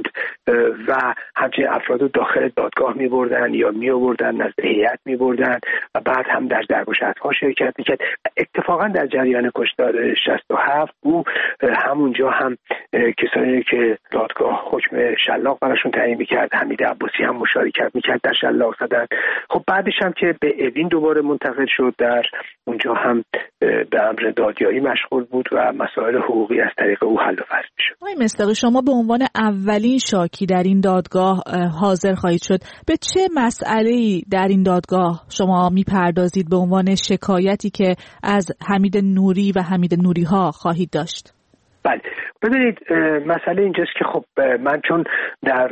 [SPEAKER 4] و همچنین افراد رو داخل دادگاه میبردن یا میآوردن نزد هیئت میبردن و بعد هم در درگذشت‌ها شرکت میکرد. اتفاقا در جریان کشتار 67 او همونجا هم کسانی که دادگاه حکم شلاق براشون تعیین میکرد، حمید عباسی هم مشارکت میکرد در شلاق زدن. خب بعدش هم که به اوین دوباره منتقل شد، در اونجا هم به امر دادیاری مشغول بود و مسائل حقوقی از طریق او حل و فصل میشد.
[SPEAKER 1] آقای مصداقی، شما به عنوان اولین شاکی در این دادگاه حاضر خواهید شد. به چه مسئله‌ای در این دادگاه شما میپردازید به عنوان شکایتی که از حمید نوری و حمید نوری ها خواهید داشت؟
[SPEAKER 4] بله، ببینید مسئله اینجاست که خب من چون در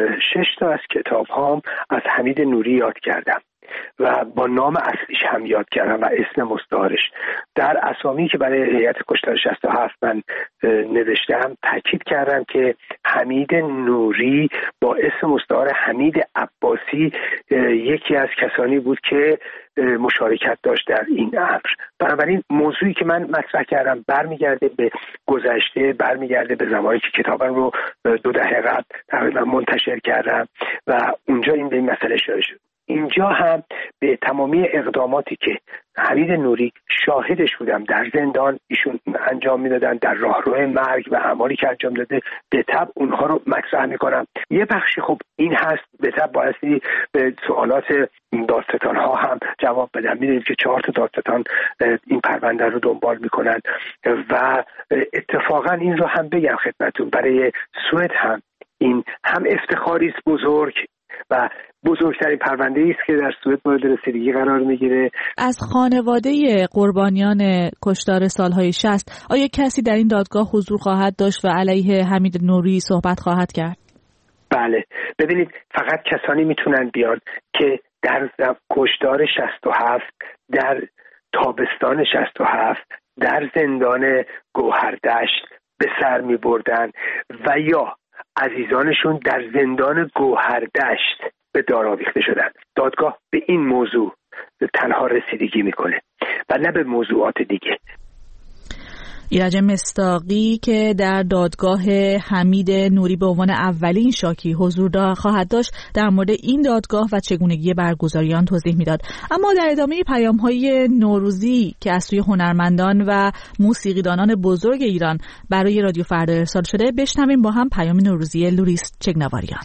[SPEAKER 4] 6 تا از کتاب هام از حمید نوری یاد کردم و با نام اصلیش هم یاد کردم و اسم مستعارش، در اسامی که برای هیئت کشتار 67 من نوشتم تاکید کردم که حمید نوری با اسم مستعار حمید عباسی یکی از کسانی بود که مشارکت داشت در این امر. بنابراین موضوعی که من مطرح کردم برمیگرده به گذشته، برمیگرده به زمانی که کتابم رو 2 دهه قبل تقریبا منتشر کردم و اونجا این به این مسئله اشاره شد. اینجا هم به تمامی اقداماتی که حمید نوری شاهدش بودم در زندان ایشون انجام میدادن، در راهرو مرگ و اعمالی که انجام داده، به تبع اونها رو مطرح میکنم. یه بخشی خب این هست، به تبع بایستی به سوالات دادستان ها هم جواب بدم. میدونید که 4 تا دادستان این پرونده رو دنبال میکنن و اتفاقا این رو هم بگم خدمتتون، برای سوئد هم این هم افتخاری است بزرگ و بزرگترین پرونده است که در سوئد مورد رسیدگی قرار میگیره.
[SPEAKER 1] از خانواده قربانیان کشتار سالهای 60 آیا کسی در این دادگاه حضور خواهد داشت و علیه حمید نوری صحبت خواهد کرد؟
[SPEAKER 4] بله، ببینید فقط کسانی میتونن بیان که در کشتار 67 در تابستان 67 در زندان گوهردشت به سر میبردن و یا عزیزانشون در زندان گوهردشت به دار آویخته شدن. دادگاه به این موضوع تنها رسیدگی میکنه و نه به موضوعات دیگه.
[SPEAKER 1] ایرج مصداقی که در دادگاه حمید نوری به عنوان اولین شاکی حضور خواهد داشت در مورد این دادگاه و چگونگی برگزاری آن توضیح میداد. اما در ادامه پیام‌های نوروزی که از سوی هنرمندان و موسیقیدانان بزرگ ایران برای رادیو فردا ارسال شده، بشنویم با هم پیام نوروزی لوریس چگنواریان.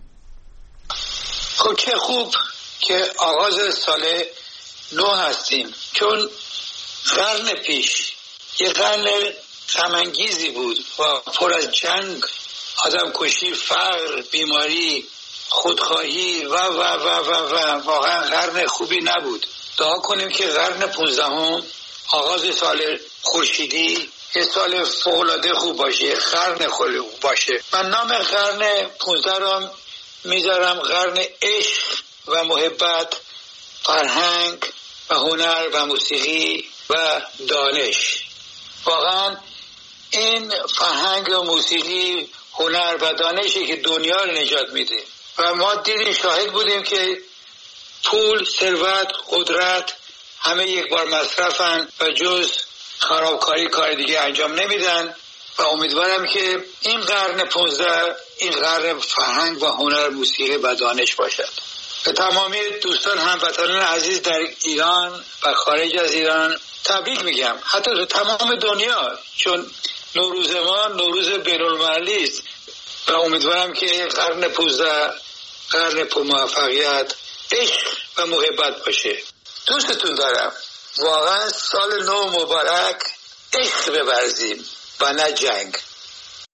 [SPEAKER 14] خب چه خوب که آغاز سال نو هستیم، چون قرن پیش یه قرن غم‌انگیزی بود و پر از جنگ، آدم کشی، فقر، بیماری، خودخواهی و و و و و واقعا قرن خوبی نبود. دعا کنیم که قرن 15 آغاز سال خورشیدی یه سال فوق‌العاده خوب باشه، یه قرن خوب باشه. من نام قرن 15 رو میذارم قرن عشق و محبت، فرهنگ و هنر و موسیقی و دانش. واقعا این فرهنگ و موسیقی، هنر و دانشی که دنیا رو نجات میده و ما دیدیم، شاهد بودیم که پول، ثروت، قدرت همه یک بار مصرفن و جز خرابکاری کار دیگه انجام نمیدن و امیدوارم که این قرن 15 این قرن فرهنگ و هنر، موسیقی و دانش باشد. به تمامی دوستان هموطنان عزیز در ایران و خارج از ایران تبریک میگم، حتی تو تمام دنیا، چون نوروز ما نوروز بین‌المللی است و امیدوارم که قرن 15 قرن پر موفقیت، عشق و محبت باشه. دوستتون دارم. واقعا سال نو مبارک، عشق بورزیم و نه جنگ.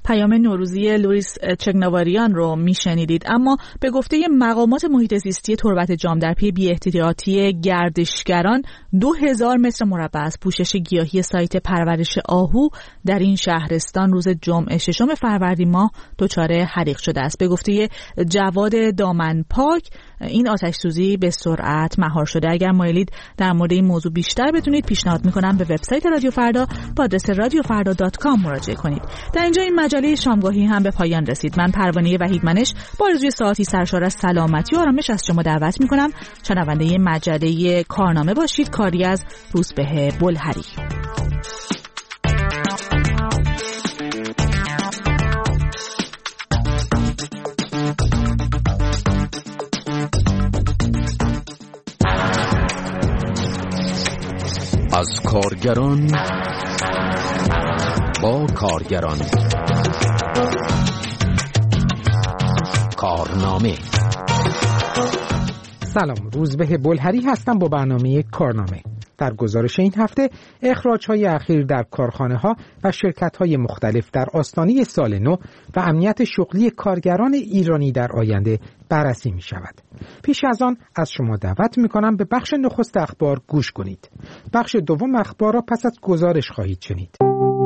[SPEAKER 1] پیام نوروزی لوریس چگناواریان رو میشنیدید. اما به گفته مقامات محیط زیستی تربت جام در پی بی‌احتیاطی گردشگران 2000 متر مربع از پوشش گیاهی سایت پرورش آهو در این شهرستان روز جمعه 6 فروردین ماه دچار حریق شده است. به گفته جواد دامنپاک این آتش سوزی به سرعت مهار شده. اگر مایلید در مورد این موضوع بیشتر بدونید پیشنهاد میکنم به وبسایت رادیو فردا با آدرس radiofarda.com مراجعه کنید. در اینجا این مجله شامگاهی هم به پایان رسید. من پروانه وحیدمنش با آرزوی ساعتی سرشار از سلامتی و آرامش از شما دعوت میکنم شنونده مجله کارنامه باشید. کاری از روزبه بلهری.
[SPEAKER 15] از کارگران با کارگران. کارنامه.
[SPEAKER 16] سلام، روزبه بلهری هستم با برنامه کارنامه. در گزارش این هفته اخراج‌های اخیر در کارخانه‌ها و شرکت‌های مختلف در آستانه سال نو و امنیت شغلی کارگران ایرانی در آینده بررسی می‌شود. پیش از آن از شما دعوت می‌کنم به بخش نخست اخبار گوش کنید. بخش دوم اخبار را پس از گزارش خواهید شنید.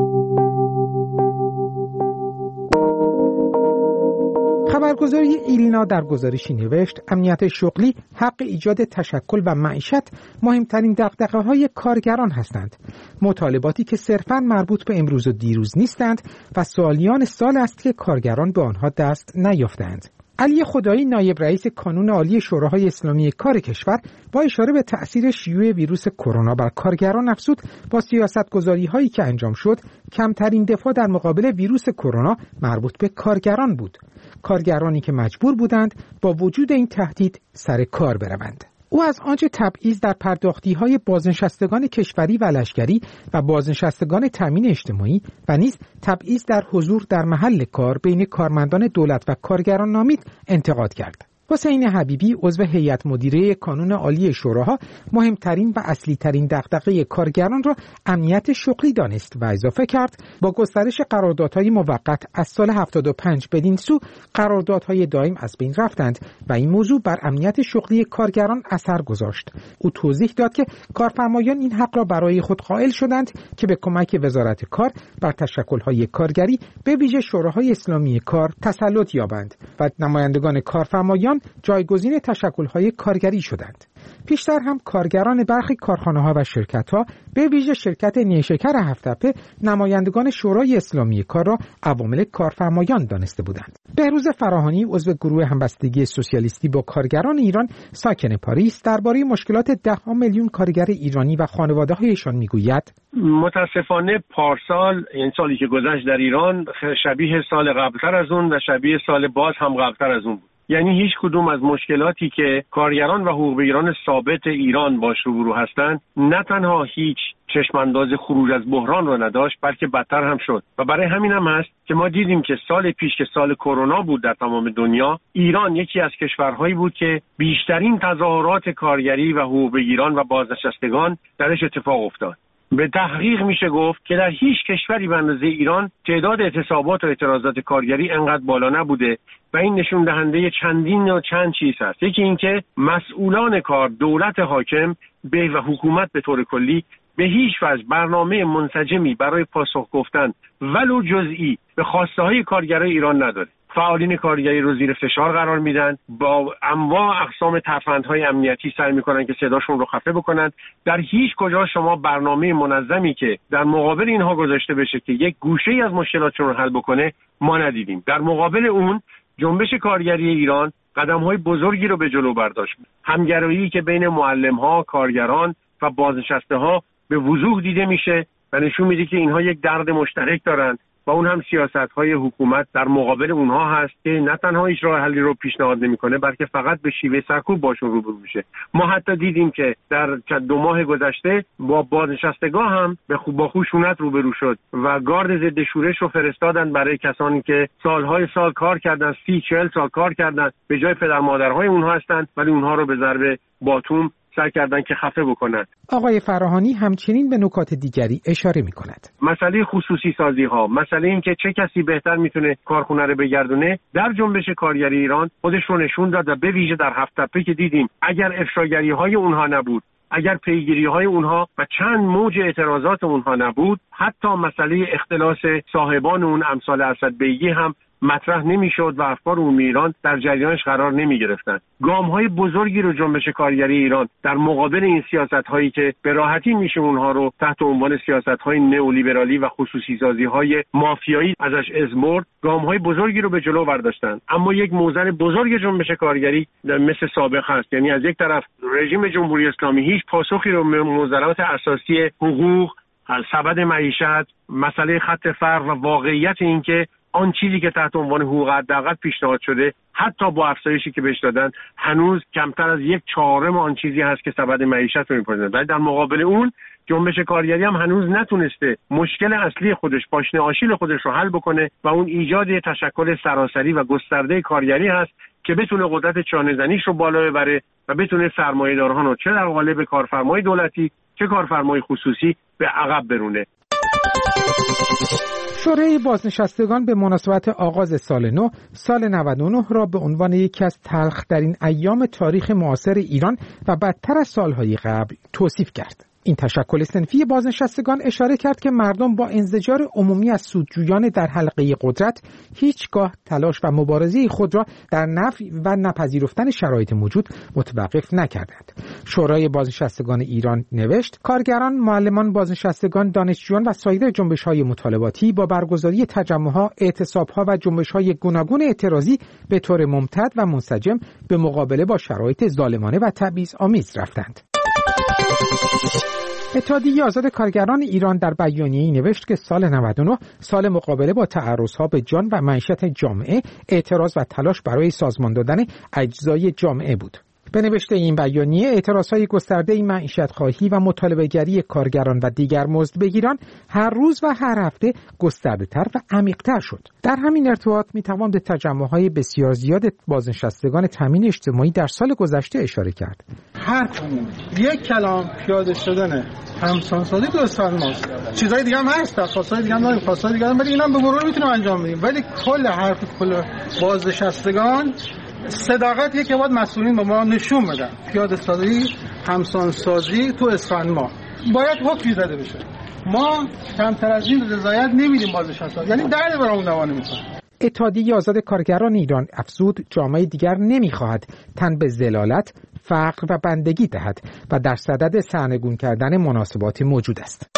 [SPEAKER 16] خبرگزاری ایرینا در گزارشی نوشت امنیت شغلی، حق ایجاد تشکل و معیشت مهمترین دغدغه‌های کارگران هستند. مطالباتی که صرفاً مربوط به امروز و دیروز نیستند و سالیان سال است که کارگران به آنها دست نیافتند. علی خدایی نایب رئیس کانون عالی شوراهای اسلامی کار کشور با اشاره به تأثیر شیوع ویروس کرونا بر کارگران افزود با سیاست‌گذاری‌هایی که انجام شد کمترین دفاع در مقابل ویروس کرونا مربوط به کارگران بود. کارگرانی که مجبور بودند با وجود این تهدید سر کار بروند. او از آنچه تبعیض در پرداختی‌های بازنشستگان کشوری و لشکری و بازنشستگان تامین اجتماعی و نیز تبعیض در حضور در محل کار بین کارمندان دولت و کارگران نامید انتقاد کرد. حسین حبیبی عضو هیئت مدیره کانون عالی شوراها مهمترین و اصلی‌ترین دغدغه کارگران را امنیت شغلی دانست و اضافه کرد با گسترش قراردادهای موقت از سال 75 بدین سو قراردادهای دائم از بین رفتند و این موضوع بر امنیت شغلی کارگران اثر گذاشت. او توضیح داد که کارفرمایان این حق را برای خود قائل شدند که به کمک وزارت کار بر تشکل‌های کارگری به ویژه شوراهای اسلامی کار تسلط یابند و نمایندگان کارفرمایان جایگزین تشکل‌های کارگری شدند. پیشتر هم کارگران برخی کارخانه‌ها و شرکت‌ها به ویژه شرکت نیشکر هفت‌تپه نمایندگان شورای اسلامی کار را عوامل کارفرمایان دانسته بودند. بهروز فراهانی عضو گروه همبستگی سوسیالیستی با کارگران ایران ساکن پاریس درباره مشکلات 10 میلیون کارگر ایرانی و خانواده‌هایشان میگوید:
[SPEAKER 17] متاسفانه پارسال این سالی که گذشت در ایران شبیه سال قبلتر از اون و شبیه سال باز هم قبلتر از اون بود. یعنی هیچ کدوم از مشکلاتی که کارگران و حقوق بگیران ثابت ایران باش روبرو هستند نه تنها هیچ چشمانداز خروج از بحران رو نداشت بلکه بدتر هم شد و برای همین هم هست که ما دیدیم که سال پیش که سال کرونا بود در تمام دنیا ایران یکی از کشورهایی بود که بیشترین تظاهرات کارگری و حقوق بگیران و بازنشستگان درش اتفاق افتاد. به تحقیق میشه گفت که در هیچ کشوری به اندازه ایران تعداد اعتصابات و اعتراضات کارگری انقدر بالا نبوده و این نشون دهنده چند چیز هست. یکی اینکه مسئولان کار، دولت حاکم و حکومت به طور کلی به هیچ وجه برنامه منسجمی برای پاسخ گفتن ولو جزئی به خواسته های کارگرای ایران نداره. فعالین کارگری رو زیر فشار قرار میدن، با انواع اقسام ترفندهای امنیتی سعی میکنن که صداشون رو خفه بکنن. در هیچ کجا شما برنامه منظمی که در مقابل اینها گذاشته بشه که یک گوشه‌ای از مشکلاتشون رو حل بکنه ما ندیدیم. در مقابل اون جنبش کارگری ایران قدم‌های بزرگی رو به جلو برداشت. همگرایی که بین معلم‌ها، کارگران و بازنشسته‌ها به وضوح دیده میشه و نشون میده که اینها یک درد مشترک دارن و اون هم سیاست‌های حکومت در مقابل اونها هست که نه تنها هیچ راه حلی رو پیشنهاد نمی‌کنه بلکه فقط به شیوه سرکوب باشون روبرو میشه. ما حتی دیدیم که در 2 ماه گذشته با بازنشستگان هم با خشونت روبرو شد و گارد ضد شورش رو فرستادن برای کسانی که سالهای سال کار کردن، 30-40 سال کار کردن، به جای پدر مادرهای اونها هستن ولی اونها رو به ضرب باتوم سعی کردن که خفه بکنن.
[SPEAKER 16] آقای فراهانی همچنین به نکات دیگری اشاره می‌کند.
[SPEAKER 17] مسئله خصوصی سازی‌ها، مسئله این که چه کسی بهتر میتونه کارخونه رو بگردونه، در جنبش کارگری ایران خودش رو نشون داد و به ویژه در هفت تپه که دیدیم اگر افشاگری‌های اونها نبود، اگر پیگیری‌های اونها و چند موج اعتراضات اونها نبود، حتی مسئله اختلاس صاحبان اون امثال اسد بیگی هم مطرح نمی‌شد و افکار عمومی ایران در جریانش قرار نمی‌گرفتند. گام‌های بزرگی رو جنبش کارگری ایران در مقابل این سیاست‌هایی که به راحتی میشه اونها رو تحت عنوان سیاست‌های نئولیبرالی و خصوصی‌سازی‌های مافیایی ازش ازمرد، گام‌های بزرگی رو به جلو برداشتن. اما یک موزل بزرگ جنبش کارگری مثل سابق هست، یعنی از یک طرف رژیم جمهوری اسلامی هیچ پاسخی رو به معضلات اساسی حقوق، سبد معیشت، مسئله خط فقر و واقعیت اینکه آن چیزی که تحت عنوان حقوق حداقل پیشنهاد شده حتی با افزایشی که بهش دادن هنوز کمتر از 1/4 آن چیزی هست که سبد معیشت رو می‌پردازه. ولی در مقابل اون جنبش کارگری هم هنوز نتونسته مشکل اصلی خودش، پاشنه آشیل خودش رو حل بکنه و اون ایجاد تشکل سراسری و گسترده کارگری هست که بتونه قدرت چانه‌زنیش رو بالا ببره و بتونه سرمایه‌داران رو چه در قالب کارفرمای دولتی چه کارفرمای خصوصی به عقب برونه.
[SPEAKER 16] شورای بازنشستگان به مناسبت آغاز سال نو، سال 99 را به عنوان یکی از تلخ‌ترین ایام تاریخ معاصر ایران و بدتر از سالهای قبل توصیف کرد. این تشکل صنفی بازنشستگان اشاره کرد که مردم با انزجار عمومی از سودجویان در حلقه قدرت هیچگاه تلاش و مبارزه خود را در نفی و نپذیرفتن شرایط موجود متوقف نکردند. شورای بازنشستگان ایران نوشت: کارگران، معلمان، بازنشستگان، دانشجویان و سایر جنبش‌های مطالباتی با برگزاری تجمع‌ها، اعتصاب‌ها و جنبش‌های گوناگون اعتراضی به طور ممتد و منسجم به مقابله با شرایط ظالمانه و تبعیض‌آمیز رفتند. اتحادیه آزاد کارگران ایران در بیانیه‌ای نوشت که سال 99 سال مقابله با تعرض‌ها به جان و معیشت جامعه، اعتراض و تلاش برای سازمان دادن اجزای جامعه بود. به نوشته این بیانیه، اعتراضهای گسترده معیشت‌خواهی و مطالبه‌گری کارگران و دیگر مزدبگیران هر روز و هر هفته گسترده‌تر و عمیق‌تر شد. در همین ارتباط می‌توان به تجمع‌های بسیار زیاد بازنشستگان تامین اجتماعی در سال گذشته اشاره کرد.
[SPEAKER 18] هر کدوم یک کلام پیاده شدن همسانسازی تو استان ماست. چیزای دیگه هم هست، درخواست‌های دیگه هم داریم، خواست‌های دیگه هم، ولی اینا هم به مرور می‌تونیم انجام بدیم. ولی کل حرف کل بازنشستگان صداقتیه که باید مسئولین به ما نشون بدن. پیاده سازی، همسانسازی تو اصفهان ما باید حکمی زده بشه. ما کمتر از این رضایت نمیدیم بازنشسته، یعنی درد برامون دوا نمیکنه.
[SPEAKER 16] اتحادیه آزاد کارگران ایران افزود: جامعه دیگر نمیخواهد تن به ذلالت، فقر و بندگی دهد و در صدد سرنگون کردن مناسبات موجود است.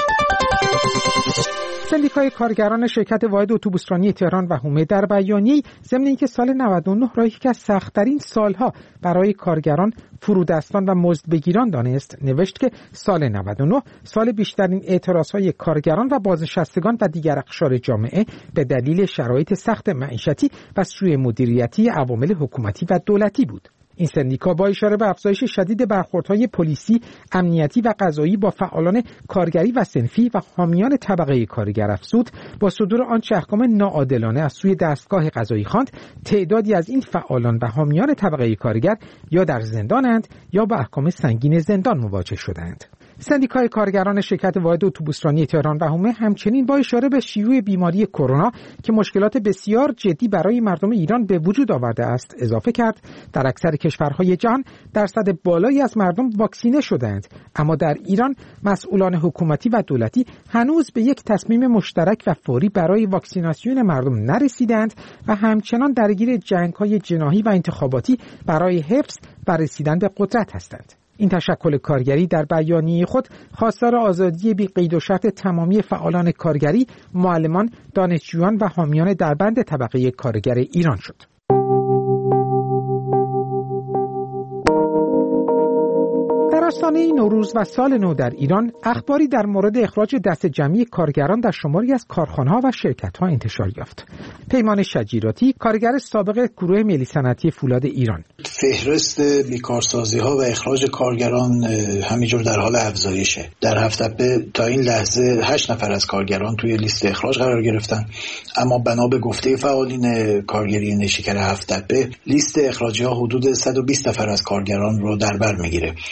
[SPEAKER 16] سندیکای کارگران شرکت واحد اتوبوسرانی تهران و حومه در بیانیه‌ای ضمن اینکه سال 99 را یکی از سخت‌ترین سالها برای کارگران، فرودستان و مزدبگیران دانست، نوشت که سال 99 سال بیشترین اعتراضهای کارگران و بازنشستگان و دیگر اقشار جامعه به دلیل شرایط سخت معیشتی و سوء مدیریتی عوامل حکومتی و دولتی بود. این سندیکا با اشاره به افزایش شدید برخوردهای پلیسی، امنیتی و قضایی با فعالان کارگری و صنفی و حامیان طبقه کارگر افزود: با صدور آنچه احکام ناعادلانه از سوی دستگاه قضایی خواند، تعدادی از این فعالان و حامیان طبقه کارگر یا در زندانند یا با احکام سنگین زندان مواجه شدند. سندیکای کارگران شرکت واحد اتوبوسرانی تهران و حومه همچنین با اشاره به شیوع بیماری کرونا که مشکلات بسیار جدی برای مردم ایران به وجود آورده است اضافه کرد: در اکثر کشورهای جهان درصد بالایی از مردم واکسینه شدند، اما در ایران مسئولان حکومتی و دولتی هنوز به یک تصمیم مشترک و فوری برای واکسیناسیون مردم نرسیدند و همچنان درگیر جنگ‌های جناحی و انتخاباتی برای حفظ و رسیدن به قدرت هستند. این تشکل کارگری در بیانیه خود خواستار آزادی بی قید و شرط تمامی فعالان کارگری، معلمان، دانشجویان و حامیان دربند طبقه کارگر ایران شد. در آستانه نوروز و سال نو در ایران، اخباری در مورد اخراج دست جمعی کارگران در شماری از کارخانه‌ها و شرکت‌ها انتشار یافت. پیمان شجیراتی، کارگر سابق گروه ملی صنعتی فولاد ایران:
[SPEAKER 19] فهرست بیکارسازی‌ها و اخراج کارگران همینجور در حال افزایشه. در هفته تا این لحظه 8 نفر از کارگران توی لیست اخراج قرار گرفتن، اما بنا به گفته فعالین کارگری نیشکر هفته لیست اخراجی‌ها حدود 120 نفر از کارگران رو در بر میگیره. در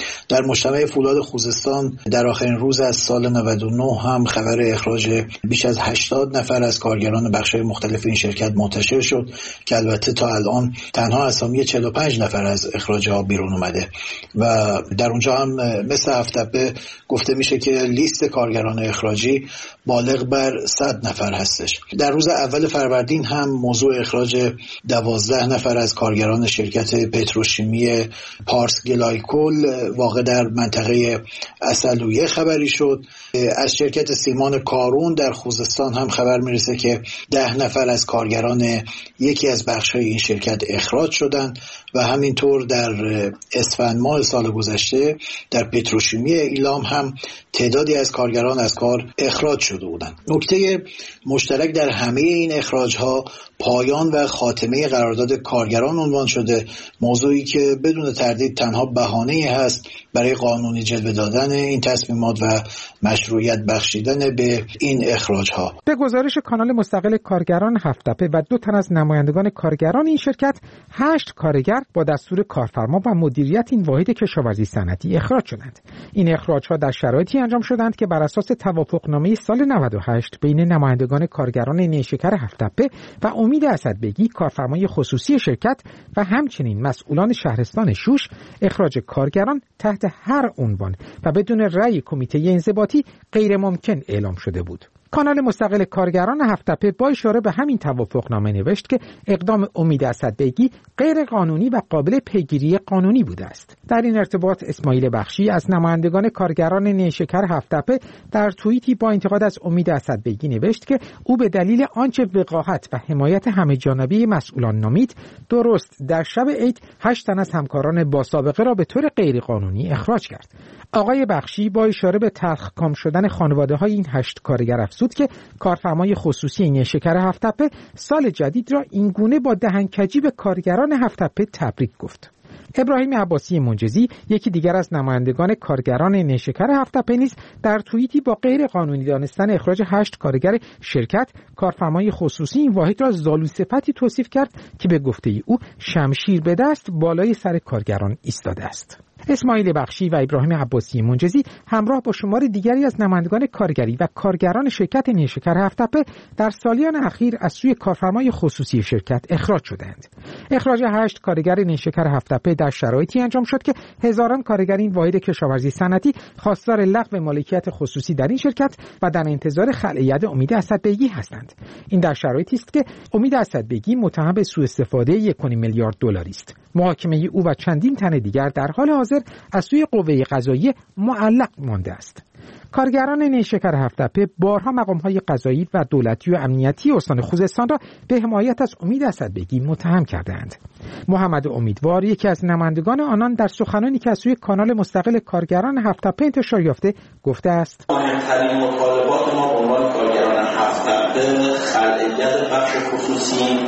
[SPEAKER 19] مجتمع فولاد خوزستان در آخرین روز از سال 99 هم خبر اخراج بیش از 80 نفر از کارگران بخش‌های مختلف این شرکت منتشر شد که البته تا الان تنها اسامی 45 نفر از اخراج‌ها بیرون اومده و در اونجا هم مثل هفت‌تپه گفته میشه که لیست کارگران اخراجی بالغ بر 100 نفر هستش. در روز اول فروردین هم موضوع اخراج 12 نفر از کارگران شرکت پتروشیمی پارس گلایکول واقع در منطقه عسلویه خبری شد. از شرکت سیمان کارون در خوزستان هم خبر میرسه که 10 نفر از کارگران یکی از بخش‌های این شرکت اخراج شدند و همینطور در اسفند ماه سال گذشته در پتروشیمی ایلام هم تعدادی از کارگران از کار اخراج شده بودند. نکته مشترک در همه این اخراج‌ها پایان و خاتمه قرارداد کارگران عنوان شده، موضوعی که بدون تردید تنها بهانه‌ای هست برای قانونی جلوه دادن این تصمیمات و مشروعیت بخشیدن به این اخراج‌ها.
[SPEAKER 16] به گزارش کانال مستقل کارگران هفت‌تپه و 2 تن از نمایندگان کارگران این شرکت، 8 کارگر با دستور کارفرما و مدیریت این واحد کشاورزی صنعتی اخراج شدند. این اخراج‌ها در شرایطی انجام شدند که بر اساس توافقنامه سال 98 بین نمایندگان کارگران نیشکر هفت‌تپه و امید اسدبگی کارفرمای خصوصی شرکت و همچنین مسئولان شهرستان شوش، اخراج کارگران تحت هر عنوان و بدون رأی کمیته انضباطی غیر ممکن اعلام شده بود. کانال مستقل کارگران هفت‌تپه با اشاره به همین توافقنامه نوشت که اقدام امید اسدبگی غیر قانونی و قابل پیگیری قانونی بوده است. در این ارتباط اسماعیل بخشی از نمایندگان کارگران نیشکر هفت‌تپه در توییتی با انتقاد از امید اسدبگی نوشت که او به دلیل آنچه وقاحت و حمایت همه‌جانبه مسئولان نامید، درست در شب عید 8 تن از همکاران با سابقه را به طور غیر قانونی اخراج کرد. آقای بخشی با اشاره به تلخکام شدن خانواده‌های این 8 کارگر افزود که کارفرمای خصوصی نیشکر هفت‌تپه سال جدید را اینگونه با دهنکجی به کارگران هفت‌تپه تبریک گفت. ابراهیم عباسی منجزی، یکی دیگر از نمایندگان کارگران نیشکر هفت‌تپه نیز در توییتی با غیر قانونی دانستن اخراج 8 کارگر شرکت، کارفرمای خصوصی این واحد را زالوصفتی توصیف کرد که به گفته او شمشیر به دست بالای سر کارگران ایستاده است. اسماعیل بخشی و ابراهیم عباسی منجزی همراه با شمار دیگری از نمایندگان کارگری و کارگران شرکت نیشکر هفت‌تپه در سالیان اخیر از سوی کارفرمای خصوصی شرکت اخراج شدند. اخراج 8 کارگر نیشکر هفت‌تپه در شرایطی انجام شد که هزاران کارگر این واحد کشاورزی صنعتی خواستار لغو مالکیت خصوصی در این شرکت و در انتظار خلع ید امید اسدبگی هستند. این در شرایطی است که امید اسدبگی متهم به سوء استفاده 1.5 میلیارد دلاری است. محاکمه او و چندین تن دیگر در حال حاضر از سوی قوه قضاییه معلق مانده است. کارگران نیشکر هفت‌تپه بارها مقام‌های قضایی و دولتی و امنیتی استان خوزستان را به حمایت از امید اسدبگی متهم کردند. محمد امیدوار، یکی از نمایندگان آنان، در سخنانی که از سوی کانال مستقل کارگران هفت‌تپه انتشار یافته گفته است:
[SPEAKER 20] مهمترین مطالبات ما به عنوان کارگران هفت‌تپه خلع بخش خصوصی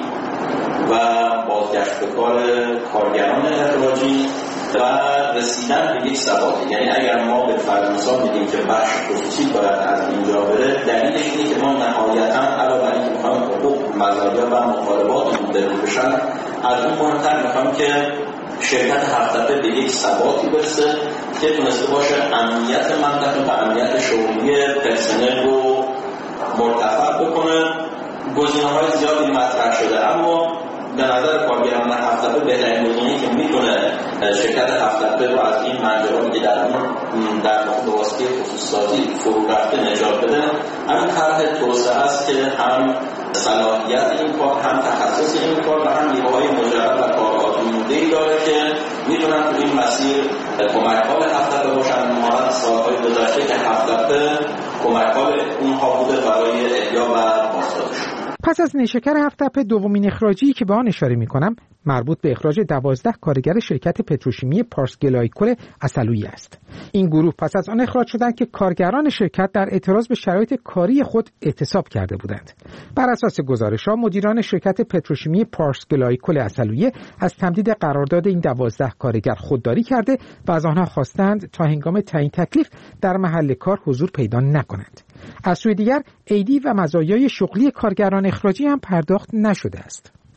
[SPEAKER 20] و بازگشت به کار کارگران اخراجی و رسیدن به یک ثبات. یعنی اگر ما به فرض مثال میگیم که بخش خصوصی باید از اینجا بره، دلیلش اینه که ما نهایتاً علاوه بر اینکه می‌خوایم حقوق، مزایا و مطالبات به‌روز بشن، از اون مهمتر می‌خوایم که شرکت هفت‌تپه به یک ثباتی برسه که تونسته باشه امنیت منطقه و امنیت شغلی پرسنل رو مرتفع بکنه. گزینه‌های زیادی مطرح شده، اما به نظر کارگران هفت‌تپه بهترین گزینه‌ای که میتونه شرکت هفت‌تپه رو از این منجراتی که در واقع واسطه خصوصی فرو رفته نجات بده، همین طرح توسعه است که هم صلاحیت این کار، هم تخصص این کار و هم نیروهای مجرد و کارآزموده‌ای داره که میتونن تو این مسیر کمک‌حال هفت‌تپه باشن. مانند سال‌های گذشته که هفت‌تپه کمک‌حال اونها بوده برای احیا و بازسازی.
[SPEAKER 16] پس از نیشکر هفت‌تپه دومین اخراجی که به آن اشاره می‌کنم مربوط به اخراج 12 کارگر شرکت پتروشیمی پارس گلایکول عسلویه است. این گروه پس از آن اخراج شدند که کارگران شرکت در اعتراض به شرایط کاری خود اعتصاب کرده بودند. بر اساس گزارش‌ها مدیران شرکت پتروشیمی پارس گلایکول عسلویه از تمدید قرارداد این 12 کارگر خودداری کرده و از آنها خواستند تا هنگام تعیین تکلیف در محل کار حضور پیدا نکنند. از سوی دیگر عیدی و مزایای شغلی کارگران اخراجی هم پرداخت نشده است.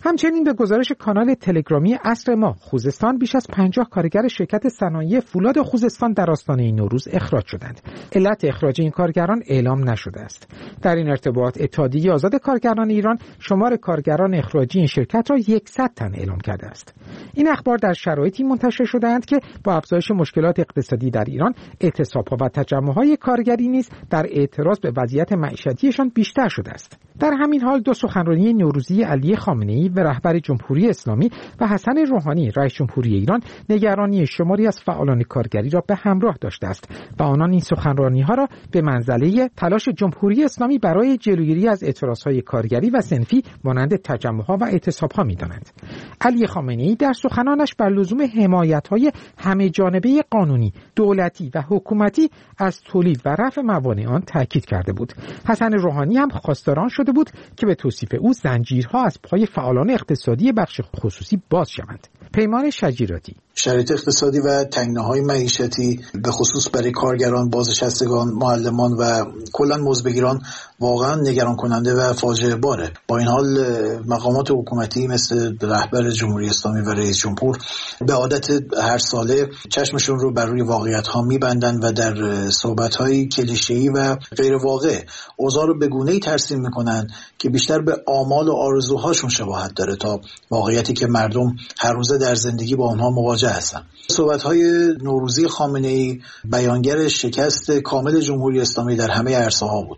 [SPEAKER 16] همچنین به گزارش کانال تلگرامی عصر ما خوزستان بیش از 50 کارگر شرکت صنایع فولاد خوزستان در آستانه نوروز اخراج شدند. علت اخراج این کارگران اعلام نشده است. در این ارتباط اتحادیه آزاد کارگران ایران شمار کارگران اخراجی این شرکت را 100 تن اعلام کرده است. این اخبار در شرایطی منتشر شده‌اند که با افزایش مشکلات اقتصادی در ایران، اعتصاب‌ها و تجمع‌های کارگری نیز در اعتراض به وضعیت معیشتیشان بیشتر شده است. در همین حال دو سخنرانی نوروزی علی خامنه‌ای و رهبر جمهوری اسلامی و حسن روحانی رئیس جمهوری ایران نگرانی شماری از فعالان کارگری را به همراه داشته است و آنان این سخنرانی‌ها را به منزله تلاش جمهوری اسلامی برای جلوگیری از اعتراض‌های کارگری و صنفی مانند تجمع‌ها و اعتصاب‌ها می‌دانند. علی خامنه‌ای در سخنانش بر لزوم حمایت‌های همه جانبه قانونی، دولتی و حکومتی از تولید و رفع موانع آن تاکید کرده بود. حسن روحانی هم خواستار آن شده بود که به توصیف او زنجیرها از پای فعالان اقتصادی بخش خصوصی باز شوند. پیمان شجیراتی:
[SPEAKER 19] شرایط اقتصادی و تنگناهای معیشتی به خصوص برای کارگران، بازنشستگان، معلمان و کلاً مزدبگیران واقعا نگران کننده و فاجعه باره. با این حال مقامات حکومتی مثل رهبر جمهوری اسلامی و رئیس جمهور به عادت هر ساله چشمشون رو بر روی واقعیت‌ها می‌بندن و در صحبت‌های کلیشه‌ای و غیر واقع اوضاع رو به گونه‌ای ترسیم می‌کنن که بیشتر به آمال و آرزوهاشون شباهت داره تا واقعیتی که مردم هر روزه در زندگی با آنها مواجه هستن. صحبت‌های نوروزی خامنه‌ای بیانگر شکست کامل جمهوری اسلامی در همه عرصه‌ها بود.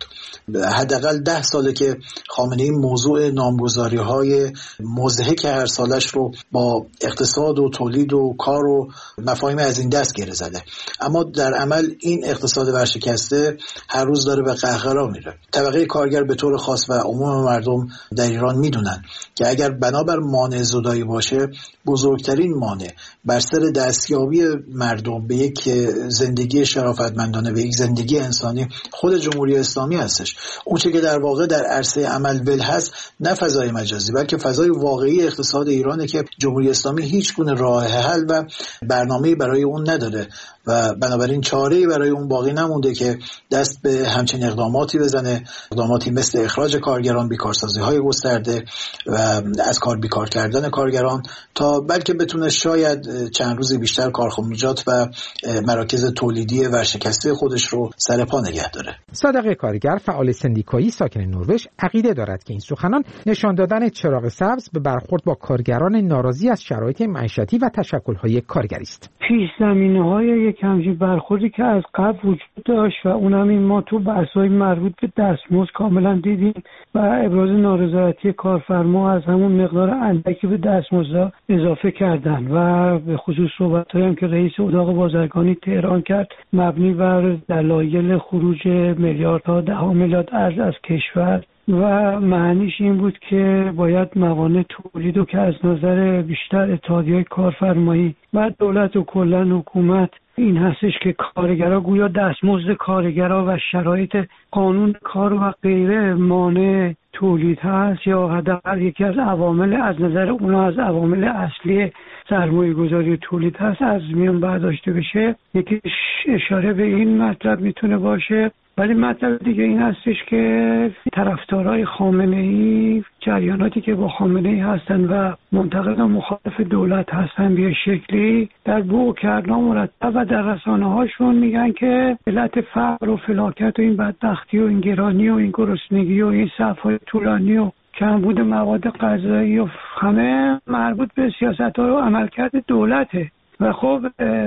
[SPEAKER 19] حداقل 10 ساله که خامنه‌ای موضوع نامگذاری‌های مضحک هر سالش رو با اقتصاد و تولید و کار و مفاهیم از این دست گره زده، اما در عمل این اقتصاد ورشکسته هر روز داره به قهقرا میره. طبقه کارگر به طور خاص و عموم مردم در ایران میدونن که اگر بنابر مانع زدایی باشه، بزرگترین مانع بر سر دستیابی مردم به یک زندگی شرافتمندانه، به یک زندگی انسانی، خود جمهوری اسلامی هستش. اون چه که در واقع در عرصه عمل ول هست، نه فضای مجازی بلکه فضای واقعی اقتصاد ایرانه که جمهوری اسلامی هیچ گونه راه حل و برنامه‌ای برای اون نداره و بنابراین چاره‌ای برای اون باقی نمونده که دست به همچین اقداماتی بزنه، اقداماتی مثل اخراج کارگران، بیکارسازی‌های گسترده و از کار بیکار کردن کارگران، تا بلکه بتونه شاید چند روزی بیشتر کارخانجات و مراکز تولیدی ورشکسته خودش رو سر پا نگه داره.
[SPEAKER 16] صادق کارگر، فعال سندیکایی ساکن نروژ، عقیده دارد که این سخنان نشان دادن چراغ سبز به برخورد با کارگران ناراضی از شرایط معیشتی و تشکل‌های کارگری است.
[SPEAKER 21] پیش زمینه‌های یک همچین برخوردی که از قبل وجود داشت و اونم این ما تو بحث‌های مربوط به دستمزد کاملا دیدیم و ابراز نارضایتی کارفرما از همون مقدار اندکی به دستمزد اضافه کردن و به خصوص صحبت‌هایی هم که رئیس اتاق بازرگانی تهران کرد مبنی بر دلایل خروج میلیاردها، 10 میلیارد ارز از کشور و معنیش این بود که باید موانع تولید و که از نظر بیشتر اتحادیه‌های کارفرمایی و دولت و کلاً حکومت این هستش که کارگرها گویا دستمزد کارگرها و شرایط قانون کار و غیره مانع تولید هست یا حداقل یکی از عوامل از نظر اونا از عوامل اصلی سرمایه گذاری تولید هست از میان برداشته بشه. یکی اشاره به این مطلب میتونه باشه. ولی مطلب دیگه این هستش که طرفدارای خامنه‌ای، جریاناتی که با خامنه‌ای هستن و منتقد و مخالف دولت هستن به شکلی در بوق کردن مرتب و در رسانه‌هاشون میگن که علت فقر و فلاکت و این بدبختی و این گرانی و این گرسنگی و این صف‌های طولانی و کمبود مواد غذایی و همه مربوط به سیاست‌ها و عملکرد دولته. و خب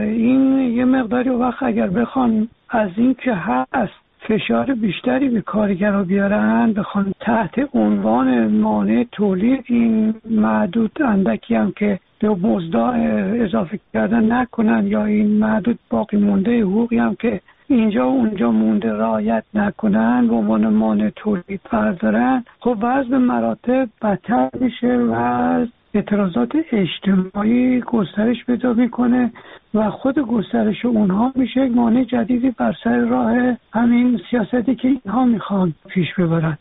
[SPEAKER 21] این یه مقداری وقت اگر بخوان از این که هست فشار بیشتری به کارگرها بیارن، بخوان تحت عنوان مانع تولید این معدود اندکی هم که به مزدا اضافه کردن نکنن یا این معدود باقی مونده حقوقی هم که اینجا و اونجا مونده رعایت نکنن به عنوان مانع تولید بردارن، خب وضع به مراتب بدتر میشه و اعتراضات اجتماعی گسترش پیدا میکنه و خود گسترش اونها میشه یک مانع جدیدی بر سر راه همین سیاستی که اینها میخوان پیش ببرن.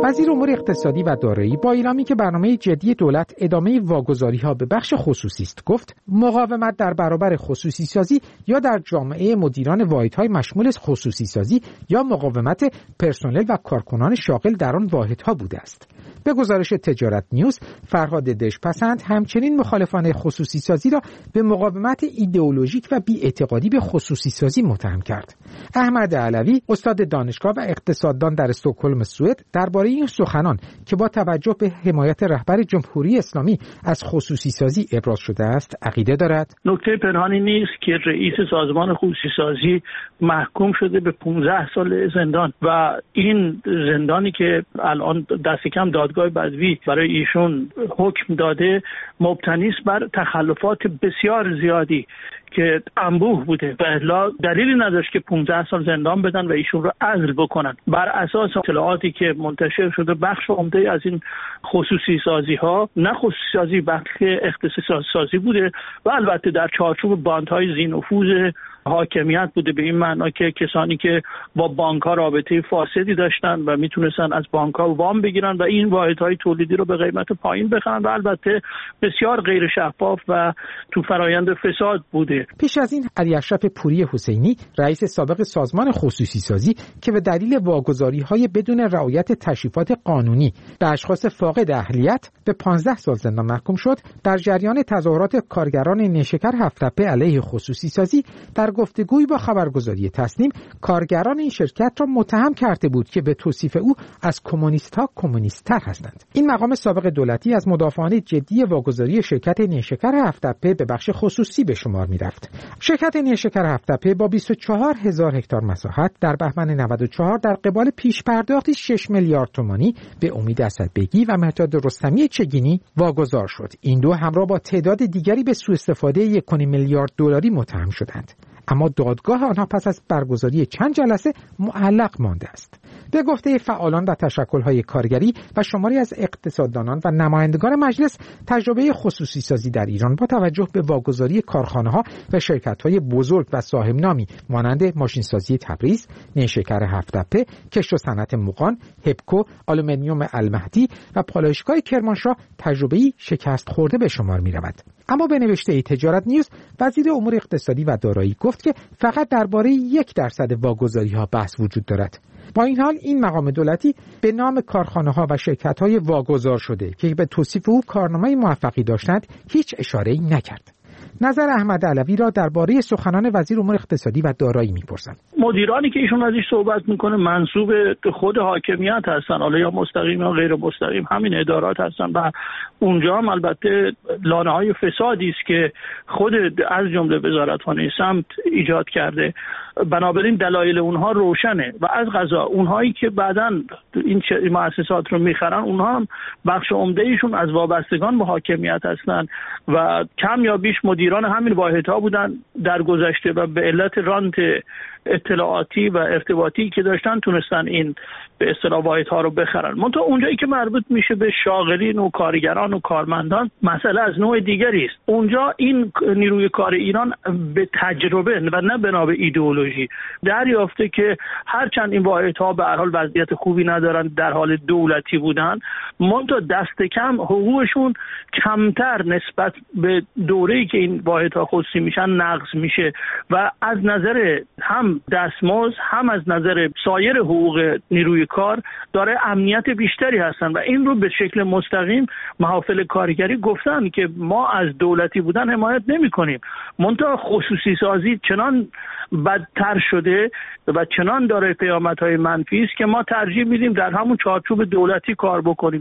[SPEAKER 16] وزیر امور اقتصادی و دارایی با اعلامی که برنامه جدی دولت ادامه واگذاری‌ها به بخش خصوصی است گفت مقاومت در برابر خصوصی سازی یا در جامعه مدیران واحدهای مشمول خصوصی سازی یا مقاومت پرسنل و کارکنان شاغل در آن واحدها بوده است. به گزارش تجارت نیوز، فرهاد دژپسند همچنین مخالفان خصوصی سازی را به مقاومت ایدئولوژیک و بی‌اعتقادی به خصوصی سازی متهم کرد. احمد علوی، استاد دانشگاه و اقتصاددان در استکهلم سوئد، درباره این سخنان که با توجه به حمایت رهبر جمهوری اسلامی از خصوصی سازی ابراز شده است، عقیده دارد.
[SPEAKER 5] نکته پنهانی نیست که رئیس سازمان خصوصی سازی محکوم شده به 15 سال زندان و این زندانی که الان دست کم دادگاه بدوی برای ایشون حکم داده مبتنی است بر تخلفات بسیار زیادی که انبوه بوده و الا دلیلی نداشت که 15 سال زندان بدن و ایشون رو عزل بکنن. بر اساس اطلاعاتی که منتشر شده بخش عمده از این خصوصی سازی ها نه خصوصی سازی بلکه اختصاصی سازی بوده و البته در چارچوب باندهای ذی‌نفوذ حاکمیت بوده، به این معنا که کسانی که با بانک‌ها رابطه فاسدی داشتن و میتونستن از بانک‌ها وام بگیرن و این واحدهای تولیدی رو به قیمت پایین بخرن و البته بسیار غیر شفاف و تو فرایند فساد بوده.
[SPEAKER 16] پیش از این علی اشرف پوری حسینی، رئیس سابق سازمان خصوصی سازی که به دلیل واگذاری‌های بدون رعایت تشریفات قانونی به اشخاص فاقد اهلیت به 15 سال زندان محکوم شد، در جریان تظاهرات کارگران نیشکر هفت‌تپه علیه خصوصی سازی در گفتگوی با خبرگزاری تسنیم کارگران این شرکت را متهم کرده بود که به توصیف او از کمونیست‌ها کمونیست‌تر هستند. این مقام سابق دولتی از مدافعان جدی واگذاری شرکت نیشکر هفت‌تپه به بخش خصوصی به شمار می‌رفت. شرکت نیشکر هفت‌تپه با 24,000 هکتار مساحت در بهمن 94 در قبال پیش پرداختی 6 میلیارد تومانی به امید اسدبگی و مهرداد رستمی چگینی واگذار شد. این دو همراه با تعداد دیگری به سوء استفاده 1.5 میلیارد دلاری متهم شدند. اما دادگاه آنها پس از برگزاری چند جلسه معلق مانده است. به گفته فعالان و تشکل‌های کارگری و شماری از اقتصاددانان و نمایندگان مجلس، تجربه خصوصی سازی در ایران با توجه به واگذاری کارخانه‌ها و شرکت‌های بزرگ و صاحب‌نامی مانند ماشینسازی تبریز، نیشکر هفت‌تپه، کشت و صنعت مغان، هپکو، آلومینیوم المهدی و پالایشگاه کرمانشاه تجربه‌ای شکست خورده به شمار می‌رود. اما به نوشته تجارت نیوز، وزیر امور اقتصادی و دارایی گفت که فقط درباره 1% واگذاری‌ها بحث وجود دارد. با این حال این مقام دولتی به نام کارخانه‌ها و شرکت‌های واگذار شده که به توصیف او کارنامه موفقی داشتند هیچ اشاره‌ای نکرد. نظر احمد علوی را درباره سخنان وزیر امور اقتصادی و دارایی می‌پرسم.
[SPEAKER 5] مدیرانی که ایشون ازش صحبت میکنه منسوب خود حاکمیت هستن، حالا یا مستقیم یا غیر مستقیم همین ادارات هستن و اونجا هم البته لانه‌های فسادی است که خود از جمله وزارتخانه سمت ایجاد کرده. بنابراین دلایل اونها روشنه و از قضا اونهایی که بعداً این مؤسسات رو میخرن اونها هم بخش عمده‌ایشون از وابستگان به حاکمیت هستن و کم یا بیش مدیران همین واحدها بودن در گذشته و به علت رانت اطلاعاتی و ارتباطی که داشتن تونستن این به اصطلاح واحدها رو بخرن. منتها اونجایی که مربوط میشه به شاغلین و کارگران و کارمندان مسئله از نوع دیگری است. اونجا این نیروی کار ایران به تجربه و نه بنا به ایدئولوژی دریافته که هرچند این واحدها به هر حال وضعیت خوبی ندارن، در حال دولتی بودن، منتها دست کم حقوقشون کمتر نسبت به دوره‌ای که این واحدها خصوصی میشن نقض میشه و از نظر هم دستمزد هم از نظر سایر حقوق نیروی کار داره امنیت بیشتری هستن و این رو به شکل مستقیم محافل کارگری گفتن که ما از دولتی بودن حمایت نمی کنیم. منتها خصوصی سازی چنان بدتر شده و چنان داره پیامدهای منفی است که ما ترجیح میدیم در همون چارچوب دولتی کار بکنیم.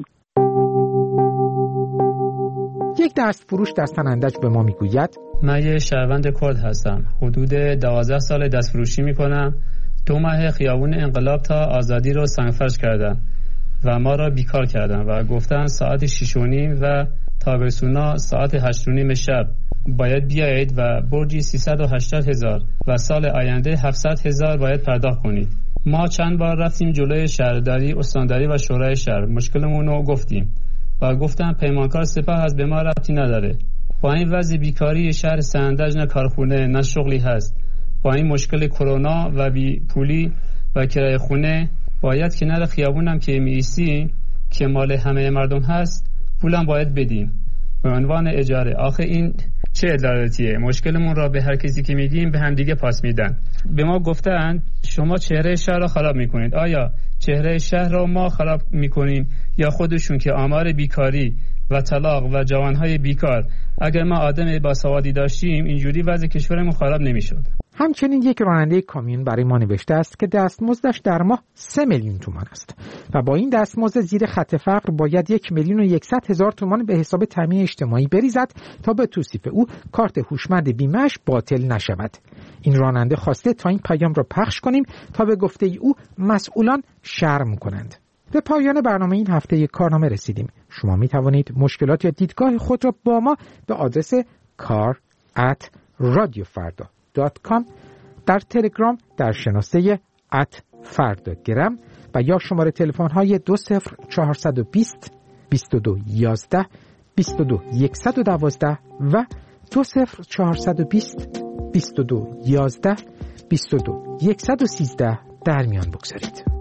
[SPEAKER 16] یک دستفروش در سنندج به ما میگوید
[SPEAKER 6] من یه شهروند کرد هستم. حدود 12 سال دستفروشی میکنم. 2 ماه خیابون انقلاب تا آزادی رو سنگفرش کردن و ما را بیکار کردن و گفتن ساعت 6:30 و تابستونا ساعت 8:30 شب باید بیایید و برجی 380,000 و سال آینده 700,000 باید پرداخت کنید. ما چند بار رفتیم جلوی شهرداری، استانداری و شورای شهر، مشکلمون رو گفتیم و گفتن پیمانکار سپاه از به ما ربطی نداره. با این وضع بیکاری شهر سنندج نه کارخونه نه شغلی هست. با این مشکل کرونا و بی پولی و کرایه خونه باید کنار خیابونم که می‌ایستیم که مال همه مردم هست پولم باید بدیم به عنوان اجاره. آخه این چه عدالتیه؟ مشکلمون را به هر کسی که میگیم به هم دیگه پاس میدن. به ما گفتن شما چهره شهر را خراب میکنید. آیا چهره شهر را ما خراب میکنیم یا خودشون که آمار بیکاری و طلاق و جوانهای بیکار؟ اگر ما آدم باسوادی داشتیم اینجوری وضع کشورمون خراب نمیشد.
[SPEAKER 16] همچنین یک راننده کامیون برای ما نوشته است که دستمزدش در ماه 3 میلیون تومان است و با این دستمزد زیر خط فقر باید 1,100,000 تومان به حساب تامین اجتماعی بریزد تا به توصیف او کارت هوشمند بیمه‌اش باطل نشود. این راننده خواسته تا این پیام را پخش کنیم تا به گفته او مسئولان شرم کنند. به پایان برنامه این هفته کارنامه رسیدیم. شما می توانید مشکلات یا دیدگاه خود را با ما به آدرس kar@radiofarda.com در تلگرام در شناسه @فرداگرام و یا شماره تلفن های 20420 2211 22112 و 20420 2211 22113 در میان بگذارید.